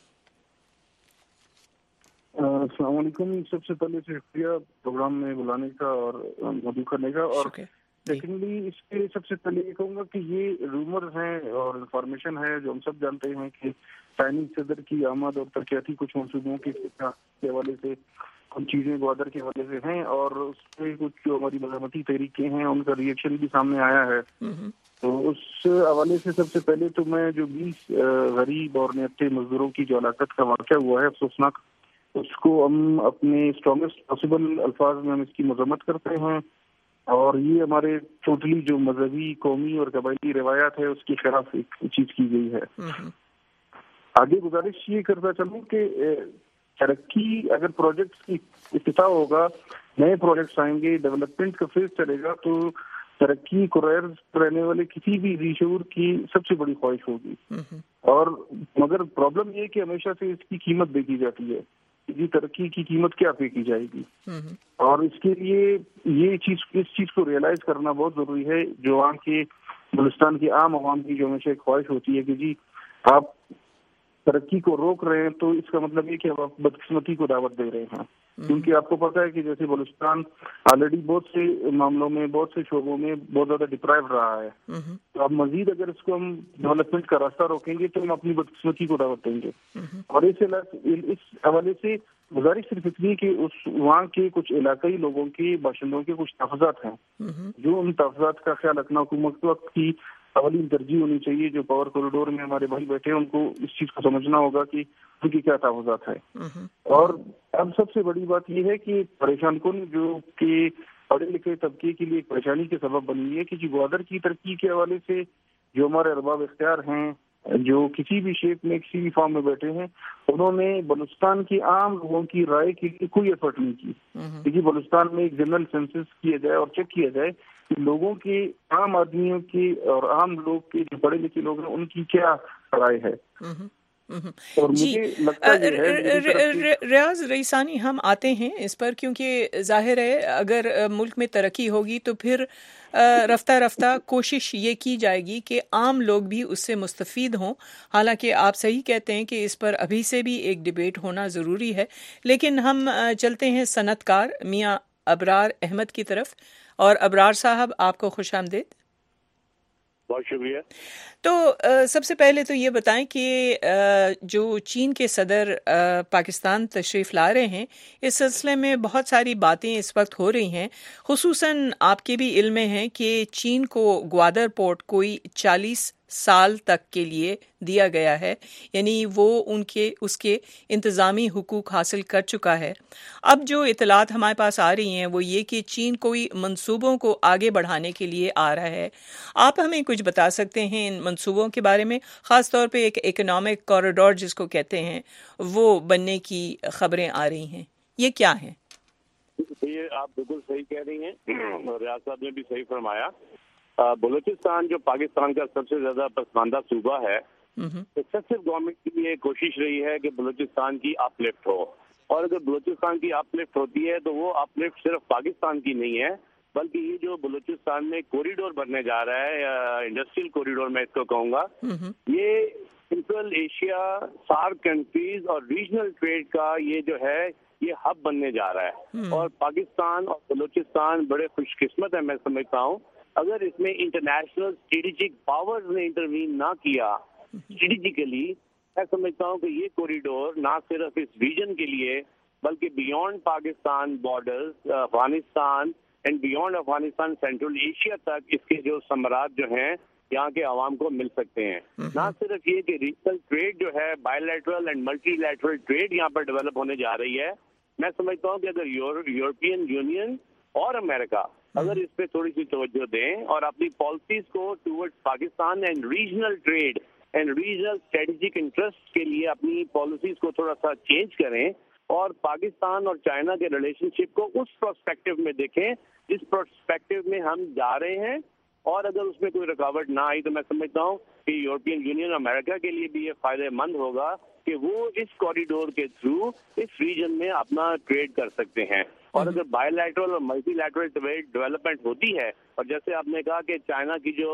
السلام علیکم. سب سے پہلے شکریہ پروگرام میں بلانے کا اور مدعو کرنے کا. اور سیکنڈلی اس کے سب سے پہلے یہ کہوں گا کہ یہ رومر ہیں اور انفارمیشن ہے جو ہم سب جانتے ہیں کہ چائنیز صدر کی آمد اور ترقیاتی کچھ منصوبوں کے حوالے سے کچھ چیزیں گوادر کے حوالے سے ہیں, اور اس میں کچھ جو ہماری مذہبی تحریکیں ہیں ان کا ریئیکشن بھی سامنے آیا ہے. تو اس حوالے سے سب سے پہلے تو میں جو بیس غریب اور نہتے مزدوروں کی جو ہلاکت کا واقعہ ہوا ہے افسوسناک, اس کو ہم اپنے اسٹرانگسٹ پاسبل الفاظ میں ہم اس کی مذمت کرتے ہیں, اور یہ ہمارے ٹوٹلی جو مذہبی قومی اور قبائلی روایات ہے اس کے خلاف ایک چیز کی گئی ہے. آگے گزارش یہ کرتا چلوں کہ ترقی اگر پروجیکٹس کی افتتاح ہوگا, نئے پروجیکٹس آئیں گے, ڈیولپمنٹ کا فیز چلے گا, تو ترقی کو رہنے والے کسی بھی ذی شعور کی سب سے بڑی خواہش ہوگی. اور مگر پرابلم یہ کہ ہمیشہ سے اس کی قیمت دیکھی جاتی ہے, جی ترقی کی قیمت کیا پے کی جائے گی, اور اس کے لیے یہ چیز اس چیز کو ریئلائز کرنا بہت ضروری ہے. جو عوام کے بلوچستان کی عام عوام کی جو ہمیشہ ایک خواہش ہوتی ہے کہ جی آپ ترقی کو روک رہے ہیں تو اس کا مطلب یہ کہ آپ بدقسمتی کو دعوت دے رہے ہیں, کیونکہ آپ کو پتہ ہے کہ جیسے بلوچستان آلریڈی بہت سے معاملوں میں, بہت سے شعبوں میں بہت زیادہ ڈپرائیو رہا ہے, تو اب مزید اگر اس کو ہم ڈیولپمنٹ کا راستہ روکیں گے تو ہم اپنی بدقسمتی کو دعوت دیں گے. اور اس اس حوالے سے گزارش صرف اتنی کہ اس وہاں کے کچھ علاقائی لوگوں کے باشندوں کے کچھ تحفظات ہیں, جو ان تحفظات کا خیال رکھنا حکومت وقت کی اولین ترجیح ہونی چاہیے. جو پاور کوریڈور میں ہمارے بھائی بیٹھے ہیں ان کو اس چیز کو سمجھنا ہوگا کہ ان کی کیا تحفظات ہے. اور اب سب سے بڑی بات یہ ہے کہ پریشان کن جو کہ پڑھے لکھے طبقے کے لیے ایک پریشانی کے سبب بنی ہے کہ جو گوادر کی ترقی کے حوالے سے جو ہمارے ارباب اختیار ہیں, جو کسی بھی شیپ میں کسی بھی فارم میں بیٹھے ہیں, انہوں نے بلوچستان کی عام لوگوں کی رائے کے لیے کوئی ایفرٹ نہیں کی. کیونکہ بلوچستان میں ایک جنرل سینسس کیا جائے اور چیک کیا جائے کہ لوگوں کے, عام آدمیوں کی اور عام لوگ کے جو پڑھے لکھے لوگ ہیں ان کی کیا رائے ہے. جی ریاض رئیسانی, ہم آتے ہیں اس پر, کیونکہ ظاہر ہے اگر ملک میں ترقی ہوگی تو پھر رفتہ رفتہ کوشش یہ کی جائے گی کہ عام لوگ بھی اس سے مستفید ہوں. حالانکہ آپ صحیح کہتے ہیں کہ اس پر ابھی سے بھی ایک ڈیبیٹ ہونا ضروری ہے, لیکن ہم چلتے ہیں صنعت کار میاں ابرار احمد کی طرف. اور ابرار صاحب آپ کو خوش آمدید. بہت شکریہ. تو سب سے پہلے تو یہ بتائیں کہ جو چین کے صدر پاکستان تشریف لا رہے ہیں, اس سلسلے میں بہت ساری باتیں اس وقت ہو رہی ہیں, خصوصاً آپ کے بھی علم میں ہیں کہ چین کو گوادر پورٹ کوئی چالیس سال تک کے لیے دیا گیا ہے, یعنی وہ ان کے اس کے انتظامی حقوق حاصل کر چکا ہے. اب جو اطلاعات ہمارے پاس آ رہی ہیں وہ یہ کہ چین کوئی منصوبوں کو آگے بڑھانے کے لیے آ رہا ہے. آپ ہمیں کچھ بتا سکتے ہیں ان منصوبوں کے بارے میں, خاص طور پہ ایک اکنامک کوریڈور جس کو کہتے ہیں وہ بننے کی خبریں آ رہی ہیں, یہ کیا ہیں؟ یہ آپ بالکل صحیح کہہ رہی ہیں, اور ریاض صاحب نے بھی صحیح فرمایا. بلوچستان جو پاکستان کا سب سے زیادہ پسماندہ صوبہ ہے, سکسیسو گورنمنٹ کی یہ کوشش رہی ہے کہ بلوچستان کی اپ لفٹ ہو, اور اگر بلوچستان کی اپ لفٹ ہوتی ہے تو وہ اپ لفٹ صرف پاکستان کی نہیں ہے, بلکہ یہ جو بلوچستان میں کوریڈور بننے جا رہا ہے, انڈسٹریل کوریڈور میں اس کو کہوں گا, یہ سینٹرل ایشیا, سارک کنٹریز اور ریجنل ٹریڈ کا یہ جو ہے یہ ہب بننے جا رہا ہے. اور پاکستان اور بلوچستان بڑے خوش قسمت ہیں, میں سمجھتا ہوں, اگر اس میں انٹرنیشنل اسٹریٹجک پاورز نے انٹروین نہ کیا اسٹریٹجیکلی, میں سمجھتا ہوں کہ یہ کوریڈور نہ صرف اس ریجن کے لیے بلکہ beyond Pakistan borders, Afghanistan and beyond Afghanistan, central Asia تک اس کے جو ثمرات جو ہیں یہاں کے عوام کو مل سکتے ہیں. نہ صرف یہ کہ ریجنل ٹریڈ جو ہے, bilateral and multilateral trade یہاں پر ڈیولپ ہونے جا رہی ہے. میں سمجھتا ہوں کہ اگر یورپین یونین اور امریکہ اگر اس پہ تھوڑی سی توجہ دیں اور اپنی پالیسیز کو toward Pakistan and regional trade and regional strategic interest کے لیے اپنی پالیسیز کو تھوڑا سا چینج کریں, اور پاکستان اور چائنا کے ریلیشن شپ کو اس پرسپیکٹو میں دیکھیں جس پرسپیکٹو میں ہم جا رہے ہیں, اور اگر اس میں کوئی رکاوٹ نہ آئی تو میں سمجھتا ہوں کہ یورپین یونین امریکہ کے لیے بھی یہ فائدہ مند ہوگا کہ وہ اس کوریڈور کے تھرو اس ریجن میں اپنا ٹریڈ کر سکتے ہیں. اور اگر بائی لیٹرل اور ملٹی لیٹرل ڈیولپمنٹ ہوتی ہے, اور جیسے آپ نے کہا کہ چائنا کی جو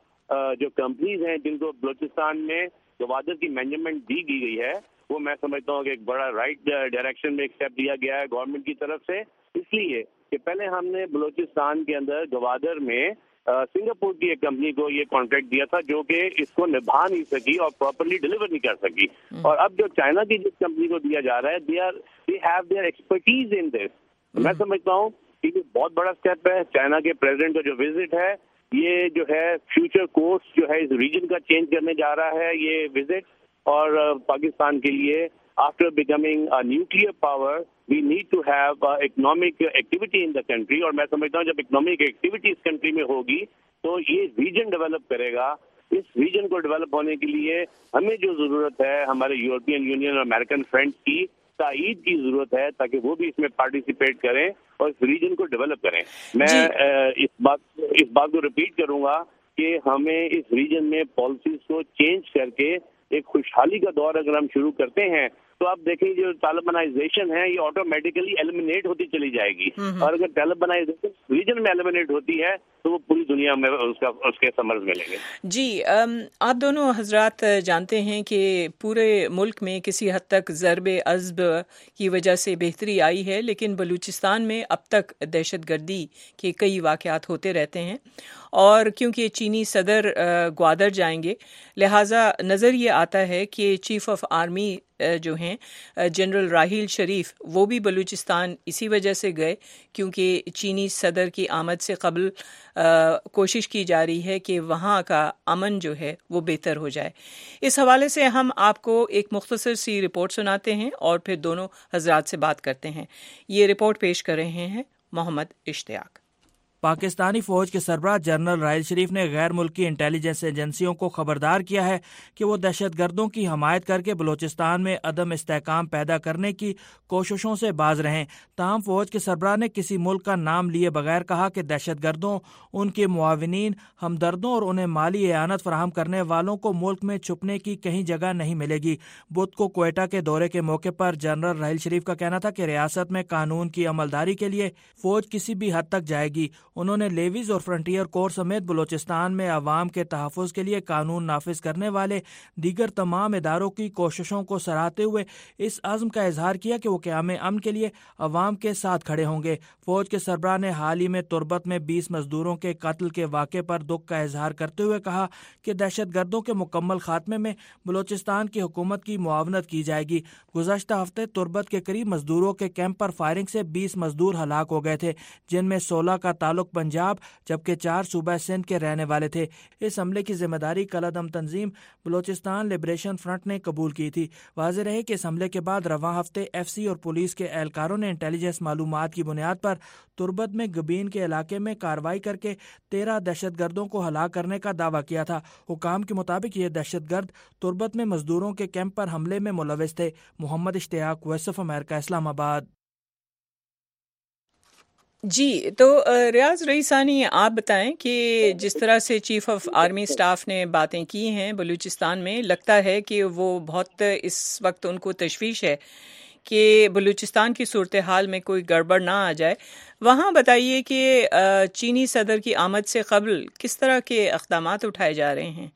جو کمپنیز ہیں جن کو بلوچستان میں گوادر کی مینجمنٹ دی دی گئی ہے, وہ میں سمجھتا ہوں کہ ایک بڑا رائٹ ڈائریکشن میں ایک اسٹیپ دیا گیا ہے گورنمنٹ کی طرف سے, اس لیے کہ پہلے ہم نے بلوچستان کے اندر گوادر میں سنگاپور کی ایک کمپنی کو یہ کانٹریکٹ دیا تھا جو کہ اس کو نبھا نہیں سکی اور پراپرلی ڈیلیور نہیں کر سکی, اور اب جو چائنا کی جس کمپنی کو دیا جا رہا ہے, they are they have their expertise in this. میں سمجھتا ہوں کہ یہ بہت بڑا اسٹیپ ہے. چائنا کے پریزیڈنٹ کا جو وزٹ ہے یہ جو ہے فیوچر کورس جو ہے اس ریجن کا چینج کرنے جا رہا ہے یہ وزٹ, اور پاکستان کے لیے after becoming nuclear power we need to have economic activity in the country, اور میں سمجھتا ہوں جب اکنامک ایکٹیویٹی اس کنٹری میں ہوگی تو یہ ریجن ڈیولپ کرے گا. اس ریجن کو ڈیولپ ہونے کے لیے ہمیں جو ضرورت ہے ہمارے یورپین یونین اور امریکن فرینڈس کی, تائید کی ضرورت ہے تاکہ وہ بھی اس میں پارٹیسپیٹ کریں اور اس ریجن کو ڈیولپ کریں. میں اس بات اس بات کو ریپیٹ کروں گا کہ ہمیں اس ریجن میں پالیسیز کو چینج کر کے ایک خوشحالی کا دور اگر ہم شروع کرتے ہیں تو آپ دیکھیں جو طالبانائزیشن ہے یہ آٹومیٹیکلی ایلیمینیٹ ہوتی چلی جائے گی, اور اگر طالبانائزیشن ریجن میں ایلیمینیٹ ہوتی ہے تو وہ پوری دنیا میں اس کا اس کے ثمرز ملیں گے. جی, آپ دونوں حضرات جانتے ہیں کہ پورے ملک میں کسی حد تک ضرب عضب کی وجہ سے بہتری آئی ہے, لیکن بلوچستان میں اب تک دہشت گردی کے کئی واقعات ہوتے رہتے ہیں, اور کیونکہ چینی صدر گوادر جائیں گے لہٰذا نظر یہ آتا ہے کہ چیف آف آرمی جو ہیں جنرل راحیل شریف وہ بھی بلوچستان اسی وجہ سے گئے کیونکہ چینی صدر کی آمد سے قبل کوشش کی جا رہی ہے کہ وہاں کا امن جو ہے وہ بہتر ہو جائے. اس حوالے سے ہم آپ کو ایک مختصر سی رپورٹ سناتے ہیں اور پھر دونوں حضرات سے بات کرتے ہیں. یہ رپورٹ پیش کر رہے ہیں محمد اشتیاق. پاکستانی فوج کے سربراہ جنرل راحیل شریف نے غیر ملکی انٹیلیجنس ایجنسیوں کو خبردار کیا ہے کہ وہ دہشت گردوں کی حمایت کر کے بلوچستان میں عدم استحکام پیدا کرنے کی کوششوں سے باز رہیں. تاہم فوج کے سربراہ نے کسی ملک کا نام لیے بغیر کہا کہ دہشت گردوں, ان کے معاونین, ہمدردوں اور انہیں مالی اعانت فراہم کرنے والوں کو ملک میں چھپنے کی کہیں جگہ نہیں ملے گی. بدھ کو کوئٹہ کے دورے کے موقع پر جنرل راحیل شریف کا کہنا تھا کہ ریاست میں قانون کی عملداری کے لیے فوج کسی بھی حد تک جائے گی. انہوں نے لیویز اور فرنٹیئر کور سمیت بلوچستان میں عوام کے تحفظ کے لیے قانون نافذ کرنے والے دیگر تمام اداروں کی کوششوں کو سراہتے ہوئے اس عزم کا اظہار کیا کہ وہ قیام امن کے لیے عوام کے ساتھ کھڑے ہوں گے. فوج کے سربراہ نے حال ہی میں تربت میں بیس مزدوروں کے قتل کے واقعے پر دکھ کا اظہار کرتے ہوئے کہا کہ دہشت گردوں کے مکمل خاتمے میں بلوچستان کی حکومت کی معاونت کی جائے گی. گزشتہ ہفتے تربت کے قریب مزدوروں کے کیمپ پر فائرنگ سے بیس مزدور ہلاک ہو گئے تھے, جن میں سولہ کا تعلق پنجاب جبکہ چار صوبہ سندھ کے رہنے والے تھے. اس حملے کی ذمہ داری کالعدم تنظیم بلوچستان لبریشن فرنٹ نے قبول کی تھی. واضح رہے کہ اس حملے کے بعد رواں ہفتے ایف سی اور پولیس کے اہلکاروں نے انٹیلیجنس معلومات کی بنیاد پر تربت میں گبین کے علاقے میں کارروائی کر کے تیرہ دہشت گردوں کو ہلاک کرنے کا دعویٰ کیا تھا. حکام کے مطابق یہ دہشت گرد تربت میں مزدوروں کے کیمپ پر حملے میں ملوث تھے. محمد اشتیاق, وائس آف امریکہ, اسلام آباد. جی, تو ریاض رئیسانی آپ بتائیں کہ جس طرح سے چیف آف آرمی سٹاف نے باتیں کی ہیں بلوچستان میں, لگتا ہے کہ وہ بہت اس وقت ان کو تشویش ہے کہ بلوچستان کی صورتحال میں کوئی گڑبڑ نہ آ جائے. وہاں بتائیے کہ چینی صدر کی آمد سے قبل کس طرح کے اقدامات اٹھائے جا رہے ہیں؟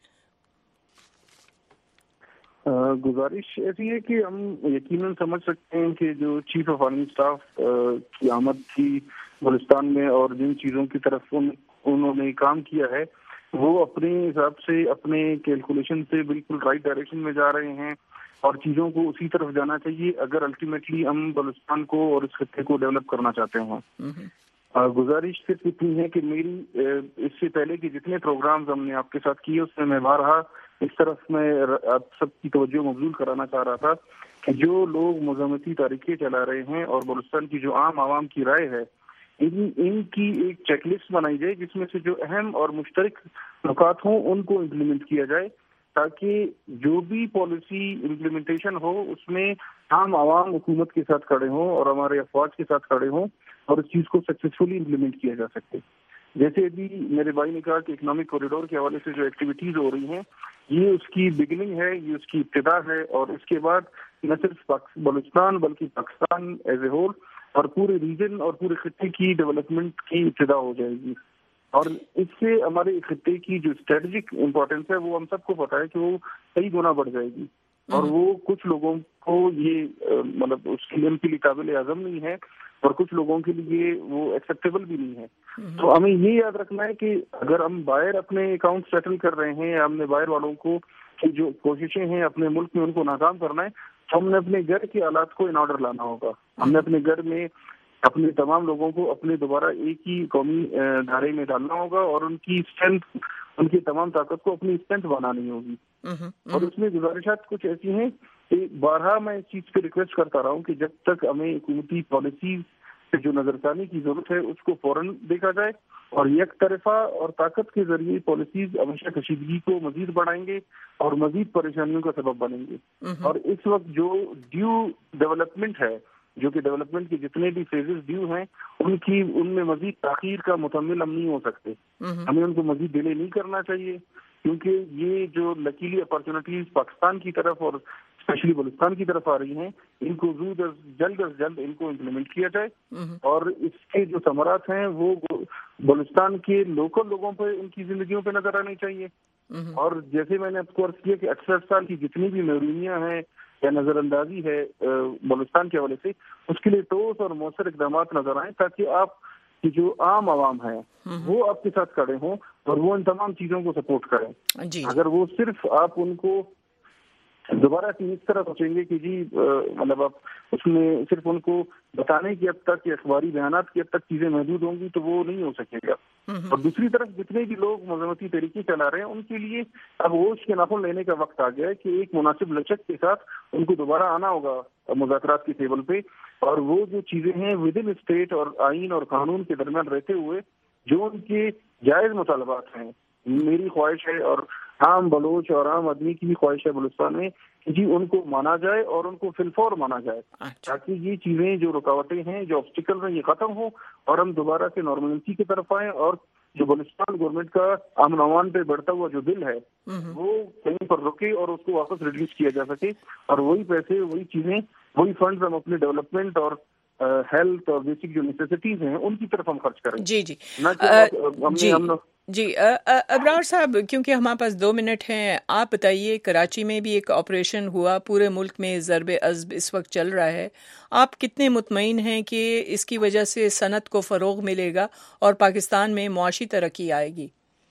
گزارش ایسی ہے کہ ہم یقیناً سمجھ سکتے ہیں کہ جو چیف آف آرمی سٹاف کی آمد کی بلوچستان میں اور جن چیزوں کی طرف انہوں نے کام کیا ہے وہ اپنے حساب سے اپنے کیلکولیشن سے بالکل رائٹ ڈائریکشن میں جا رہے ہیں, اور چیزوں کو اسی طرف جانا چاہیے اگر الٹیمیٹلی ہم بلوچستان کو اور اس خطے کو ڈیولپ کرنا چاہتے ہیں. گزارش صرف اتنی ہے کہ میری اس سے پہلے کے جتنے پروگرامز ہم نے آپ کے ساتھ کیے اس میں میں بارہا اس طرف میں آپ سب کی توجہ مبذول کرانا چاہ رہا تھا کہ جو لوگ مذمتی تاریخیں چلا رہے ہیں اور بلوچستان کی جو عام عوام کی رائے ہے ان ان کی ایک چیک لسٹ بنائی جائے جس میں سے جو اہم اور مشترک نکات ہوں ان کو امپلیمنٹ کیا جائے, تاکہ جو بھی پالیسی امپلیمنٹیشن ہو اس میں عام عوام حکومت کے ساتھ کھڑے ہوں اور ہمارے افواج کے ساتھ کھڑے ہوں اور اس چیز کو سکسیسفلی امپلیمنٹ کیا جا سکے. جیسے ابھی میرے بھائی نے کہا کہ اکنامک کوریڈور کے حوالے سے جو ایکٹیویٹیز ہو رہی ہیں یہ اس کی بگننگ ہے, یہ اس کی ابتدا ہے, اور اس کے بعد نہ صرف بلوچستان بلکہ پاکستان ایز اے ہول اور پورے ریجن اور پورے خطے کی ڈیولپمنٹ کی ابتدا ہو جائے گی. اور اس سے ہمارے خطے کی جو اسٹریٹجک امپورٹینس ہے وہ ہم سب کو پتا ہے کہ وہ کئی گنا بڑھ جائے گی, اور وہ کچھ لوگوں کو یہ مطلب اس کے ان کے لیے قابل اعظم نہیں ہے اور کچھ لوگوں کے لیے وہ ایکسیپٹیبل بھی نہیں ہے. تو ہمیں یہ یاد رکھنا ہے کہ اگر ہم باہر اپنے اکاؤنٹ سیٹل کر رہے ہیں یا ہم نے باہر والوں کو کی جو کوششیں ہیں اپنے ملک میں ان کو ناکام کرنا ہے, تو ہم نے اپنے گھر کے حالات کو ان آرڈر لانا ہوگا. ہم نے اپنے گھر میں اپنے تمام لوگوں کو اپنے دوبارہ ایک ہی قومی دھارے میں ڈالنا ہوگا اور ان کی اسٹرینتھ, ان کی تمام طاقت کو اپنی اسٹرینتھ بنانی ہوگی. اور اس میں گزارشات کچھ ایسی ہیں کہ بارہا میں اس چیز پہ ریکویسٹ کرتا رہا ہوں کہ جب تک ہمیں حکومتی پالیسیز کہ جو نظر ثانی کی ضرورت ہے اس کو فوراً دیکھا جائے، اور یک طرفہ اور طاقت کے ذریعے پالیسیز ہمیشہ کشیدگی کو مزید بڑھائیں گے اور مزید پریشانیوں کا سبب بنیں گے. اور اس وقت جو ڈیو ڈیولپمنٹ ہے، جو کہ ڈیولپمنٹ کے جتنے بھی فیزز ڈیو ہیں، ان کی ان میں مزید تاخیر کا متحمل ہم نہیں ہو سکتے. ہمیں ان کو مزید ڈیلے نہیں کرنا چاہیے، کیونکہ یہ جو لکیلی اپرچونٹیز پاکستان کی طرف اور اسپیشلی بلوچستان کی طرف آ رہی ہیں، ان کو زود از جلد از جلد ان کو امپلیمنٹ کیا جائے، اور اس کے جو ثمرات ہیں وہ بلوچستان کے لوکل لوگوں پہ، ان کی زندگیوں پہ نظر آنے چاہیے. اور جیسے میں نے آپ کو عرض کیا کہ اکسٹھ سال کی جتنی بھی محرومیاں ہیں یا نظر اندازی ہے بلوچستان کے حوالے سے، اس کے لیے ٹھوس اور مؤثر اقدامات نظر آئیں، تاکہ آپ کی جو عام عوام ہے وہ آپ کے ساتھ کھڑے ہوں اور وہ ان تمام چیزوں کو سپورٹ کریں. اگر وہ صرف آپ ان کو دوبارہ سے اس طرح سوچیں گے کہ جی مطلب آپ اس میں صرف ان کو بتانے کی حد تک یا اخباری بیانات کی حد تک چیزیں محدود ہوں گی تو وہ نہیں ہو سکے گا. اور دوسری طرف جتنے بھی لوگ مذمتی طریقے چلا رہے ہیں ان کے لیے اب ہوش کے ناخن لینے کا وقت آ گیا ہے کہ ایک مناسب لچک کے ساتھ ان کو دوبارہ آنا ہوگا مذاکرات کی ٹیبل پہ، اور وہ جو چیزیں ہیں ود ان اسٹیٹ اور آئین اور قانون کے درمیان رہتے ہوئے جو ان کے جائز مطالبات ہیں، میری خواہش ہے اور عام بلوچ اور عام آدمی کی بھی خواہش ہے بلوچستان میں کہ جی ان کو مانا جائے اور ان کو فی الفور مانا جائے، تاکہ یہ چیزیں جو رکاوٹیں ہیں، جو آبسٹیکل ہیں، یہ ختم ہو اور ہم دوبارہ سے نارملٹی کی طرف آئیں، اور جو بلوچستان گورنمنٹ کا امن امان پہ بڑھتا ہوا جو بل ہے وہ کہیں پر رکے اور اس کو واپس ریڈیوس کیا جا سکے، اور وہی پیسے، وہی چیزیں، وہی فنڈز ہم اپنے ڈیولپمنٹ اور ہیلتھ اور بیسک جو نیسیسٹیز ہیں ان کی طرف ہم خرچ کریں. جی جی جی جی ابرار صاحب، کیونکہ ہمارے پاس دو منٹ ہیں، آپ بتائیے کراچی میں بھی ایک آپریشن ہوا، پورے ملک میں ضرب عضب اس وقت چل رہا ہے، آپ کتنے مطمئن ہیں کہ اس کی وجہ سے صنعت کو فروغ ملے گا اور پاکستان میں معاشی ترقی آئے گی؟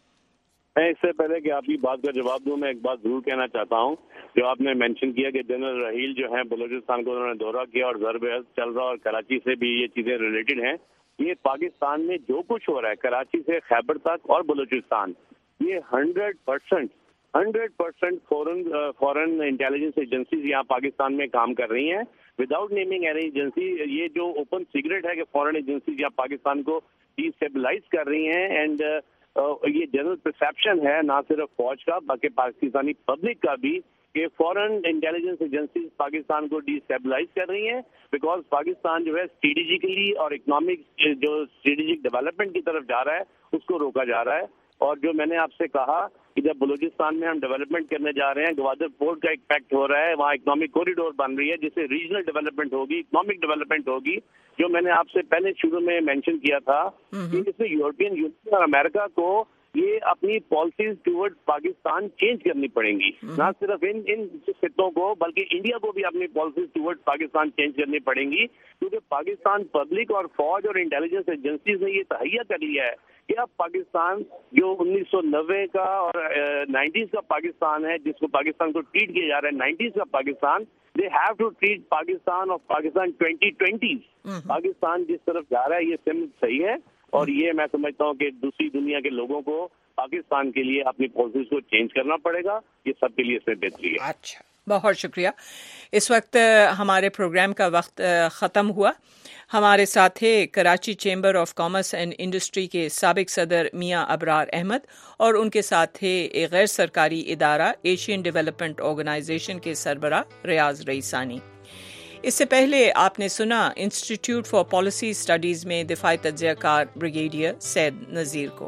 میں اس سے پہلے کہ آپ کی بات کا جواب دوں، میں ایک بات ضرور کہنا چاہتا ہوں. جو آپ نے مینشن کیا کہ جنرل رحیل جو ہیں بلوچستان کو انہوں نے دورہ کیا اور ضرب عضب چل رہا اور کراچی سے بھی یہ چیزیں ریلیٹڈ ہیں. یہ پاکستان میں جو کچھ ہو رہا ہے کراچی سے خیبر تک اور بلوچستان، یہ hundred percent hundred percent foreign foreign intelligence agencies یہاں پاکستان میں کام کر رہی ہیں وداؤٹ نیمنگ اینی ایجنسی. یہ جو اوپن سیکرٹ ہے کہ فورن ایجنسیز یہاں پاکستان کو ڈی اسٹیبلائز کر رہی ہیں، اینڈ یہ جنرل پرسیپشن ہے نہ صرف فوج کا بلکہ پاکستانی پبلک کا بھی کہ فورن انٹیلیجنس ایجنسیز پاکستان کو ڈی اسٹیبلائز کر رہی ہیں، بیکاز پاکستان جو ہے اسٹریٹجکلی اور اکنامک جو اسٹریٹجک ڈیولپمنٹ کی طرف جا رہا ہے اس کو روکا جا رہا ہے. اور جو میں نے آپ سے کہا کہ جب بلوچستان میں ہم ڈیولپمنٹ کرنے جا رہے ہیں، گوادر پورٹ کا ایک پیکٹ ہو رہا ہے، وہاں اکنامک کوریڈور بن رہی ہے جس سے ریجنل ڈیولپمنٹ ہوگی، اکنامک ڈیولپمنٹ ہوگی. جو میں نے آپ سے پہلے شروع میں مینشن کیا تھا کہ اس میں یورپین یونین اور امریکہ کو یہ اپنی پالیسیز ٹورڈ پاکستان چینج کرنی پڑیں گی، نہ صرف ان ان خطوں کو بلکہ انڈیا کو بھی اپنی پالیسیز ٹورڈ پاکستان چینج کرنی پڑیں گی، کیونکہ پاکستان پبلک اور فوج اور انٹیلیجنس ایجنسیز نے یہ تہیہ کر لیا ہے کہ اب پاکستان جو انیس سو نوے کا اور نائنٹیز کا پاکستان ہے، جس کو پاکستان کو ٹریٹ کیا جا رہا ہے نائنٹیز کا Pakistan, they have to treat Pakistan اور پاکستان ٹوینٹی ٹوینٹی. پاکستان جس طرف جا رہا ہے یہ سمت صحیح ہے، اور یہ میں سمجھتا ہوں کہ دوسری دنیا کے لوگوں کو پاکستان کے لیے اپنی پالیسیز کو چینج کرنا پڑے گا. یہ سب کے لیے اس میں بہتری ہے. اچھا، بہت شکریہ. اس وقت ہمارے پروگرام کا وقت ختم ہوا. ہمارے ساتھ تھے Karachi chamber of commerce and industry کے سابق صدر میاں ابرار احمد، اور ان کے ساتھ تھے ایک غیر سرکاری ادارہ ایشین ڈیولپمنٹ آرگنائزیشن کے سربراہ ریاض رئیسانی. اس سے پہلے آپ نے سنا انسٹیٹیوٹ فار پالیسی اسٹڈیز میں دفاعی تجزیہ کار بریگیڈیئر سید نذیر کو.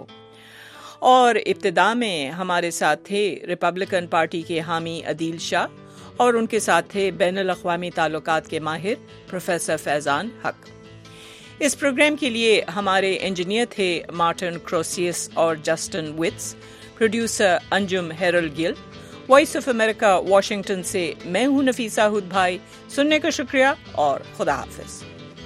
اور ابتدا میں ہمارے ساتھ تھے ریپبلکن پارٹی کے حامی عدیل شاہ، اور ان کے ساتھ تھے بین الاقوامی تعلقات کے ماہر پروفیسر فیضان حق. اس پروگرام کے لیے ہمارے انجینئر تھے مارٹن کروسیس اور جسٹن وٹس، پروڈیوسر انجم ہیرل Gill. Voice of America Washington سے میں ہوں نفیسہ ہد بھائی. سننے کا شکریہ اور خدا حافظ.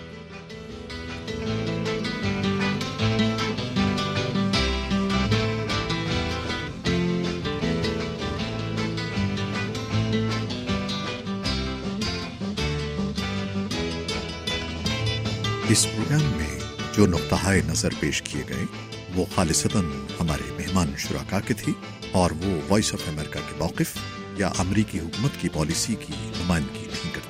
اس پروگرام میں جو نقطۂ نظر پیش کیے گئے وہ خالصتاً ہمارے مہمان شرکا کے تھی، اور وہ وائس آف امریکہ کے موقف یا امریکی حکومت کی پالیسی کی نمائندگی نہیں کرتی.